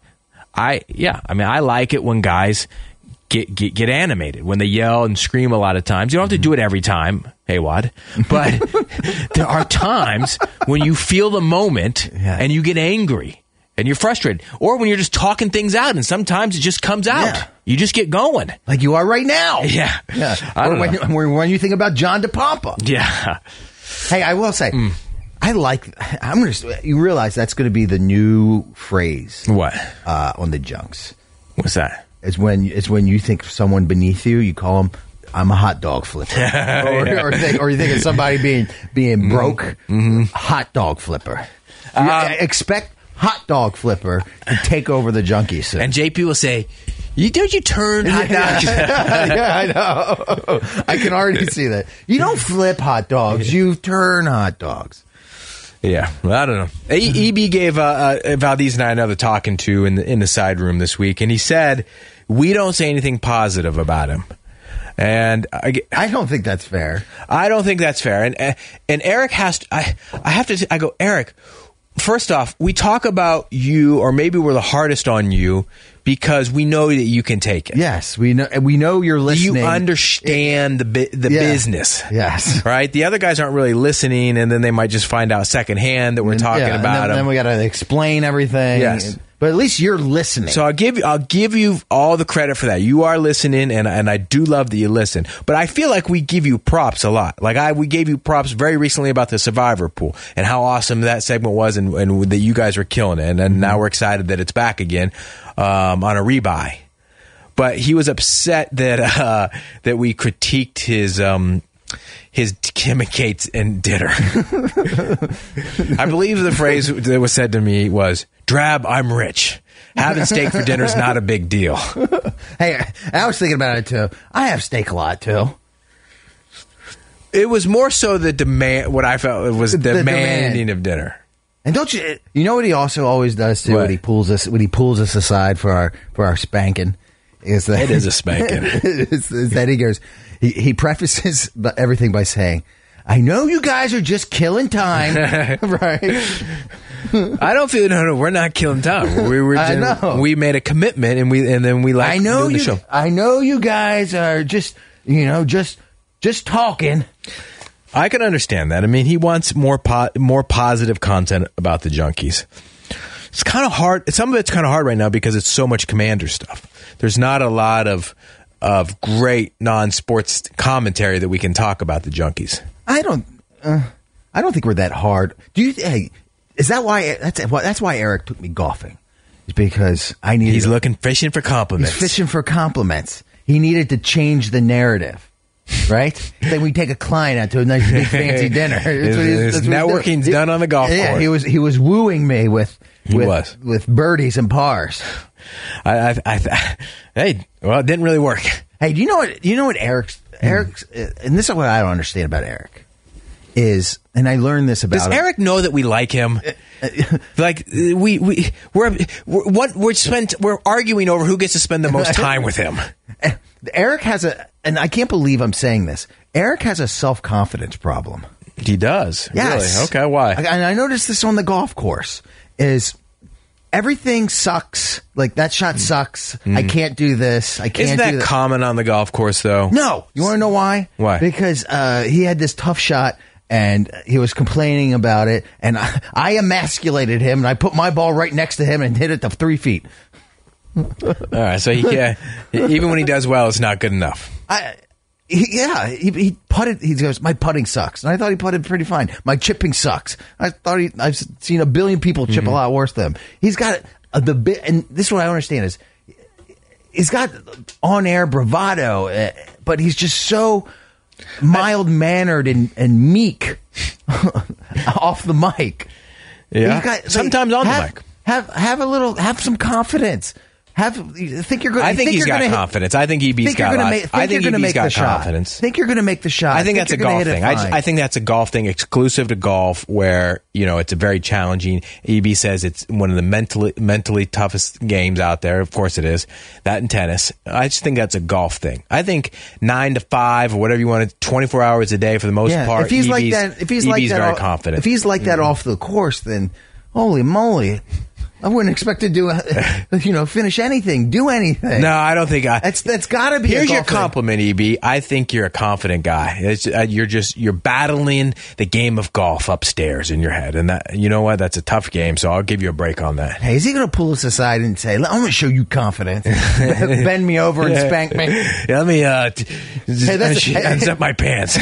I yeah, I mean, I like it when guys get, get get animated, when they yell and scream a lot of times. You don't have to do it every time, hey Wad, but there are times when you feel the moment yeah. and you get angry and you're frustrated, or when you're just talking things out, and sometimes it just comes out. Yeah. You just get going, like you are right now. Yeah, yeah. I don't or when, know. when you think about John DePompa. Yeah. Hey, I will say. Mm. I like. I'm gonna. You realize that's going to be the new phrase. What uh, on the Junks? What's that? It's when it's when you think someone beneath you, you call them, "I'm a hot dog flipper," or, yeah. or, think, or you think of somebody being being broke, mm-hmm. hot dog flipper. Um, expect hot dog flipper to take over the Junkies soon. And J P will say, You don't you turn hot dogs? Yeah, I know. I can already see that. You don't flip hot dogs. You turn hot dogs. Yeah, well, I don't know. E B gave uh, uh, Valdez and I another talking to in the, in the side room this week, and he said, we don't say anything positive about him. And I, I don't think that's fair. I don't think that's fair. And and Eric has to, I, I have to, I go, Eric, first off, we talk about you, or maybe we're the hardest on you, because we know that you can take it. Yes, we know. We know you're listening. You understand the bu- the Yeah. business. Yes, right. The other guys aren't really listening, and then they might just find out secondhand that we're And- talking yeah, about and then, them. then we got to explain everything. Yes. But at least you're listening. So I'll give you, I'll give you all the credit for that. You are listening, and and I do love that you listen. But I feel like we give you props a lot. Like I, we gave you props very recently about the Survivor pool and how awesome that segment was, and, and that you guys were killing it. And, and now we're excited that it's back again um, on a rebuy. But he was upset that uh, that we critiqued his. Um, his Kim and Kate's and dinner. I believe the phrase that was said to me was, Drab, I'm rich. Having steak for dinner is not a big deal. Hey, I was thinking about it too. I have steak a lot too. It was more so the demand, what I felt was the demanding demand. of dinner. And don't you, you know what he also always does too? What? When he pulls us, when he pulls us aside for our, for our spanking. Is that, It is a spanking. is, is that he goes, he, he prefaces everything by saying, I know you guys are just killing time. Right. I don't feel, no, no, we're not killing time. We were I just, know. we made a commitment and we, and then we like I know doing you, the show. I know you guys are just, you know, just, just talking. I can understand that. I mean, he wants more po- more positive content about the Junkies. It's kind of hard. Some of it's kind of hard right now because it's so much Commander stuff. There's not a lot of of great non-sports commentary that we can talk about the Junkies. I don't. Uh, I don't think we're that hard. Do you? Hey, is that why? That's that's why Eric took me golfing. Is because I needed. He's looking fishing for compliments. He's fishing for compliments. He needed to change the narrative. Right? Then we take a client out to a nice big fancy dinner. That's what he's- His that's what he's networking's doing. done on the golf Yeah, course. he was he was wooing me with He with, was. with birdies and pars. I, I, I, hey, well, it didn't really work. Hey, do you know what? You know what Eric's Eric's and this is what I don't understand about Eric is, and I learned this about Does him. Eric know that we like him? Like we we we're, we're what we're spent we're arguing over who gets to spend the most time with him. Eric has a, and I can't believe I'm saying this. Eric has a self-confidence problem. He does. Yes. Really? Okay. Why? And I noticed this on the golf course. Is everything sucks? Like that shot sucks. I can't do this. I can't. Isn't do that that. common on the golf course, though? No. You want to know why? Why? Because uh, he had this tough shot. And he was complaining about it, and I, I emasculated him, and I put my ball right next to him and hit it to three feet. All right. So he can't. Even when he does well, it's not good enough. I, he, yeah, he, he putted. He goes, my putting sucks, and I thought he putted pretty fine. My chipping sucks. I thought he. I've seen a billion people chip Mm-hmm. a lot worse than him. He's got uh, the bit, and this is what I don't understand is he's got on air bravado, uh, but he's just so mild mannered and, and meek off the mic. Yeah. He's got- like, Sometimes on the have- mic. Have have a little. Have some confidence. Have think you're going. I think he's got confidence. I think E B's think you're got gonna lots- make, think I think you're gonna E B's make got the shot. confidence. Think you're going to make the shot. I think that's a you're gonna golf hit it thing. I, just, fine. I think that's a golf thing exclusive to golf where, you know, it's a very challenging. E B says it's one of the mentally mentally toughest games out there. Of course it is. That and tennis. I just think that's a golf thing. I think nine to five or whatever you want to, twenty-four hours a day for the most yeah, part. if he's E B's, like that, if he's E B's like that, very off, confident. If he's like that off the course, then holy moly, I wouldn't expect to do, a, you know, finish anything, do anything. No, I don't think I. That's that's got to be. Here's a your golf thing. compliment, E B. I think you're a confident guy. It's, uh, you're just you're battling the game of golf upstairs in your head, and that you know what? That's a tough game. So I'll give you a break on that. Hey, is he going to pull us aside and say, "I'm going to show you confidence"? Bend me over and spank me. Yeah, let me uh, t- Hey, that's a- unzip my pants.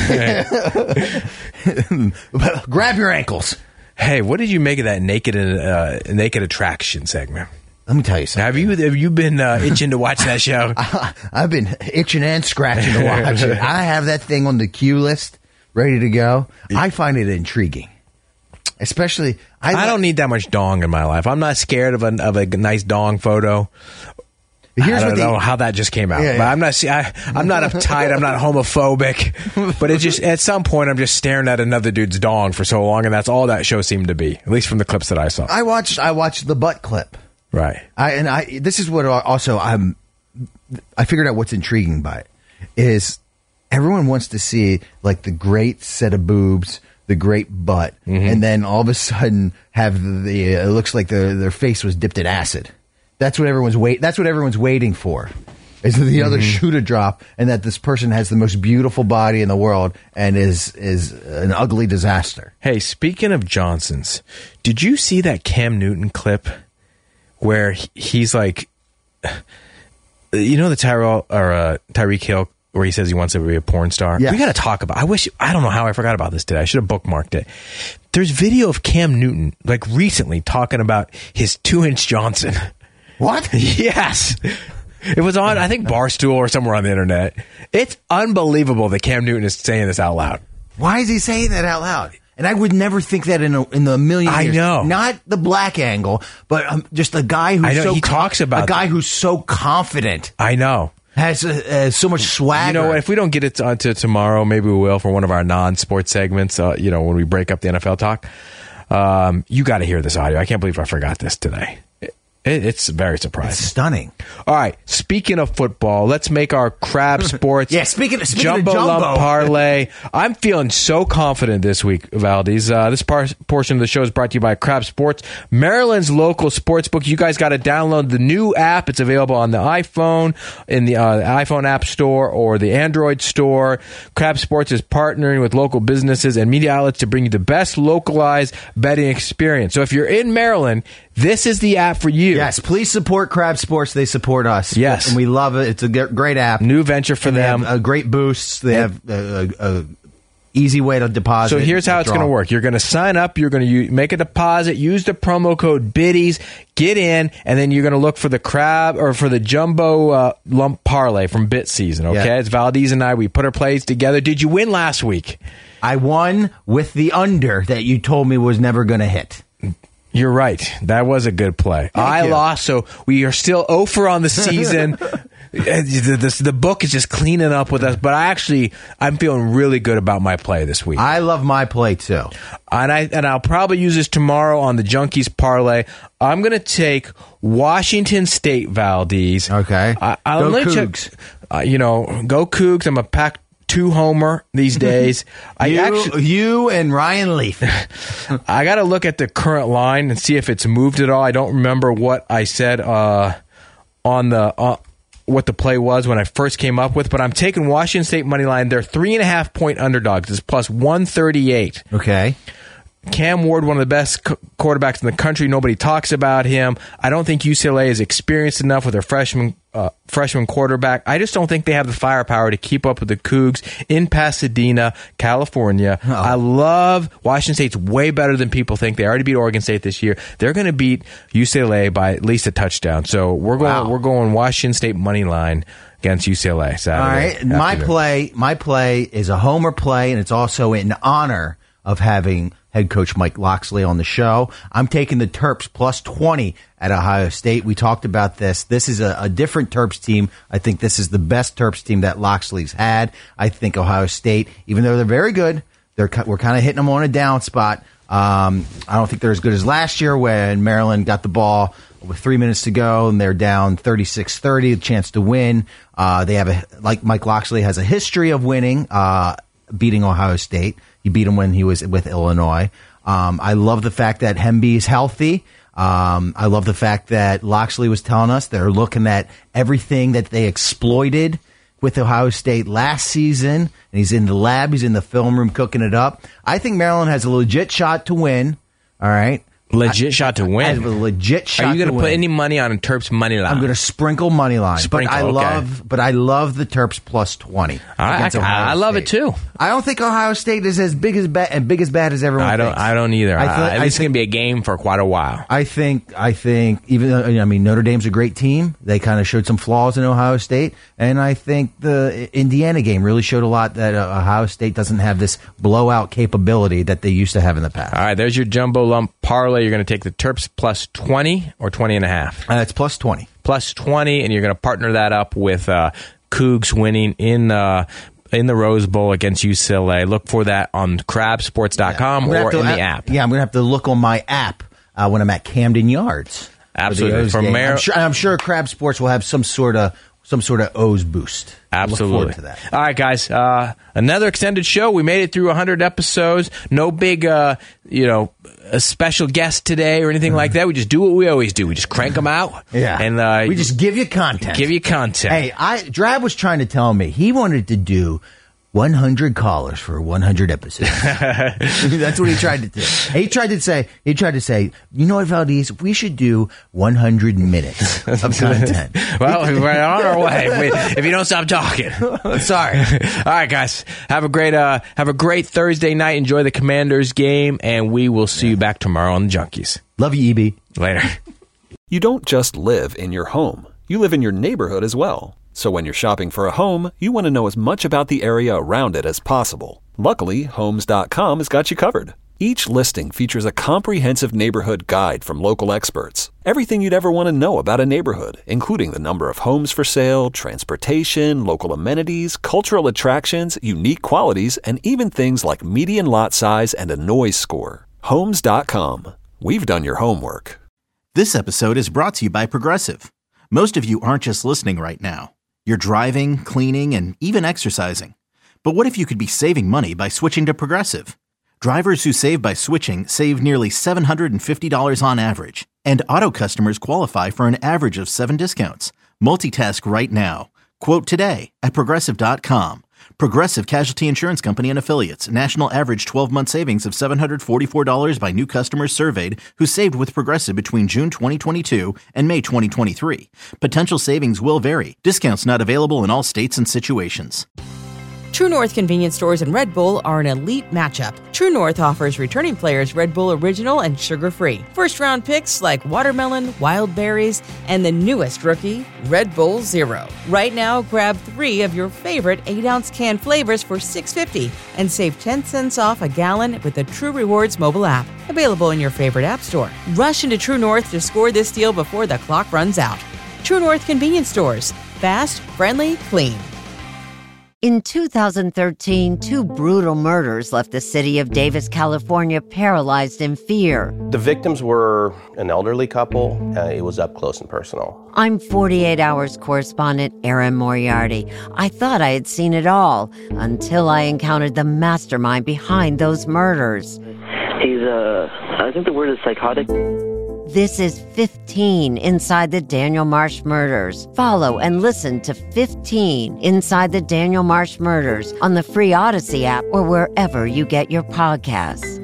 Grab your ankles. Hey, what did you make of that naked uh, naked attraction segment? Let me tell you something. Have you have you been uh, itching to watch that show? I've been itching and scratching to watch it. I have that thing on the queue list ready to go. I find it intriguing. Especially, I, I don't need that much dong in my life. I'm not scared of a, of a nice dong photo. Here's I don't what the, know how that just came out. Yeah, yeah. But I'm not. See, I, I'm not uptight. I'm not homophobic. But it just at some point I'm just staring at another dude's dong for so long, and that's all that show seemed to be. At least from the clips that I saw. I watched. I watched the butt clip. Right. I and I. This is what also I'm. I figured out what's intriguing by it is everyone wants to see like the great set of boobs, the great butt, mm-hmm. and then all of a sudden have the. It looks like the, their face was dipped in acid. That's what everyone's wait. That's what everyone's waiting for. Is the mm-hmm. other shoe to drop, and that this person has the most beautiful body in the world and is is an ugly disaster. Hey, speaking of Johnsons, did you see that Cam Newton clip where he's like, you know, the Tyrell or uh, Tyreek Hill, where he says he wants to be a porn star? Yes. We got to talk about. I wish I don't know how I forgot about this today. I should have bookmarked it. There's video of Cam Newton like recently talking about his two-inch Johnson. What? Yes. It was on, I think, Barstool or somewhere on the internet. It's unbelievable that Cam Newton is saying this out loud. Why is he saying that out loud? And I would never think that in a, in the million years. I know. Not the black angle, but um, just a guy who's I know, so he talks about a guy that. who's so confident. I know. Has uh, uh, so much swagger. You know what? If we don't get it onto tomorrow, maybe we will for one of our non-sports segments, uh, you know, when we break up the N F L talk. Um, you got to hear this audio. I can't believe I forgot this today. It, it's very surprising. It's stunning. All right. Speaking of football, let's make our Crab Sports yeah, speaking of, speaking Jumbo, of Jumbo Lump Parlay. I'm feeling so confident this week, Valdez. Uh, this par- portion of the show is brought to you by Crab Sports, Maryland's local sports book. You guys got to download the new app. It's available on the iPhone, in the uh, iPhone App Store or the Android Store. Crab Sports is partnering with local businesses and media outlets to bring you the best localized betting experience. So if you're in Maryland, this is the app for you. Yes, please support Crab Sports. They support us. Yes. And we love it. It's a great app. New venture for and them. They have, uh, great boosts. They have a, a, a easy way to deposit. So here's how it's going to work. You're going to sign up. You're going to make a deposit. Use the promo code BIDDIES. Get in, and then you're going to look for the crab or for the jumbo uh, lump parlay from Bit Season. Okay, yeah. It's Valdez and I. We put our plays together. Did you win last week? I won with the under that you told me was never going to hit. You're right. That was a good play. Thank I you. lost, so we are still oh for on the season. the, the, the book is just cleaning up with us, but I actually, I'm feeling really good about my play this week. I love my play, too. And, I, and I'll probably use this tomorrow on the Junkies Parlay. I'm going to take Washington State, Valdez. Okay. I, I'll go Cougs. Check, uh, you know, go Cougs. I'm a pack two homer these days. I you, actually, you and Ryan Leaf. I got to look at the current line and see if it's moved at all. I don't remember what I said uh, on the uh, what the play was when I first came up with, but I'm taking Washington State money line. They're three and a half point underdogs. It's plus one thirty-eight. Okay. Cam Ward, one of the best c- quarterbacks in the country. Nobody talks about him. I don't think U C L A is experienced enough with their freshman uh, freshman quarterback. I just don't think they have the firepower to keep up with the Cougs in Pasadena, California. Uh-oh. I love Washington State's way better than people think. They already beat Oregon State this year. They're going to beat U C L A by at least a touchdown. So we're going wow. we're going Washington State money line against U C L A Saturday. All right, afternoon. my play my play is a homer play, and it's also in honor of having head coach Mike Locksley on the show. I'm taking the Terps plus twenty at Ohio State. We talked about this. This is a, a different Terps team. I think this is the best Terps team that Locksley's had. I think Ohio State, even though they're very good, they're we're kind of hitting them on a down spot. Um, I don't think they're as good as last year when Maryland got the ball with three minutes to go and they're down thirty-six thirty, a chance to win. Uh, they have a, like Mike Locksley has a history of winning, uh, beating Ohio State. He beat him when he was with Illinois. Um, I love the fact that Hemby is healthy. Um, I love the fact that Locksley was telling us they're looking at everything that they exploited with Ohio State last season. And he's in the lab. He's in the film room cooking it up. I think Maryland has a legit shot to win. All right. Legit I, shot to win. I have a legit shot. Are you going to put any money on a Terps money line? I'm going to sprinkle money line. Sprinkle, but I okay. love, but I love the Terps plus twenty. I, I, I love it too. I don't think Ohio State is as big as bad and big as bad as everyone. I don't. thinks. I don't either. I, th- I, I I it's going to be a game for quite a while. I think. I think even though, I mean Notre Dame's a great team. They kind of showed some flaws in Ohio State, and I think the Indiana game really showed a lot that uh, Ohio State doesn't have this blowout capability that they used to have in the past. All right, there's your jumbo lump parlay. You're going to take the Terps plus twenty or twenty and a half. Uh, it's plus twenty. plus twenty, and you're going to partner that up with uh, Cougs winning in uh, in the Rose Bowl against U C L A. Look for that on crab sports dot com yeah, or to, in uh, the app. Yeah, I'm going to have to look on my app uh, when I'm at Camden Yards. Absolutely. For From Mar- Mar- I'm, sure, I'm sure Crab Sports will have some sort of some sort of O's boost. Absolutely. I look forward to that. All right, guys. Uh, another extended show. We made it through one hundred episodes. No big, uh, you know, a special guest today or anything mm-hmm. like that. We just do what we always do. We just crank them out. Yeah. And uh, we just give you content. Give you content. Hey, I Drab was trying to tell me he wanted to do one hundred callers for one hundred episodes. That's what he tried to do. He tried to say, he tried to say, you know what, Valdez, we should do one hundred minutes of content. Well, we're on our way. If you don't stop talking. Sorry. All right, guys. Have a great, uh, have a great Thursday night. Enjoy the Commanders game, and we will see you back tomorrow on the Junkies. Love you, E B. Later. You don't just live in your home. You live in your neighborhood as well. So when you're shopping for a home, you want to know as much about the area around it as possible. Luckily, Homes dot com has got you covered. Each listing features a comprehensive neighborhood guide from local experts. Everything you'd ever want to know about a neighborhood, including the number of homes for sale, transportation, local amenities, cultural attractions, unique qualities, and even things like median lot size and a noise score. Homes dot com. We've done your homework. This episode is brought to you by Progressive. Most of you aren't just listening right now. You're driving, cleaning, and even exercising. But what if you could be saving money by switching to Progressive? Drivers who save by switching save nearly seven hundred fifty dollars on average. And auto customers qualify for an average of seven discounts. Multitask right now. Quote today at Progressive dot com. Progressive Casualty Insurance Company and Affiliates. National average twelve-month savings of seven hundred forty-four dollars by new customers surveyed who saved with Progressive between June twenty twenty-two and May twenty twenty-three. Potential savings will vary. Discounts not available in all states and situations. True North convenience stores and Red Bull are an elite matchup. True North offers returning players Red Bull Original and sugar-free. First-round picks like watermelon, wild berries, and the newest rookie, Red Bull Zero. Right now, grab three of your favorite eight-ounce can flavors for six dollars and fifty cents and save ten cents off a gallon with the True Rewards mobile app. Available in your favorite app store. Rush into True North to score this deal before the clock runs out. True North convenience stores. Fast, friendly, clean. In two thousand thirteen, two brutal murders left the city of Davis, California, paralyzed in fear. The victims were an elderly couple. Uh, it was up close and personal. I'm forty-eight hours correspondent Erin Moriarty. I thought I had seen it all until I encountered the mastermind behind those murders. He's, uh, I think the word is psychotic. This is fifteen Inside the Daniel Marsh Murders. Follow and listen to fifteen Inside the Daniel Marsh Murders on the free Odyssey app or wherever you get your podcasts.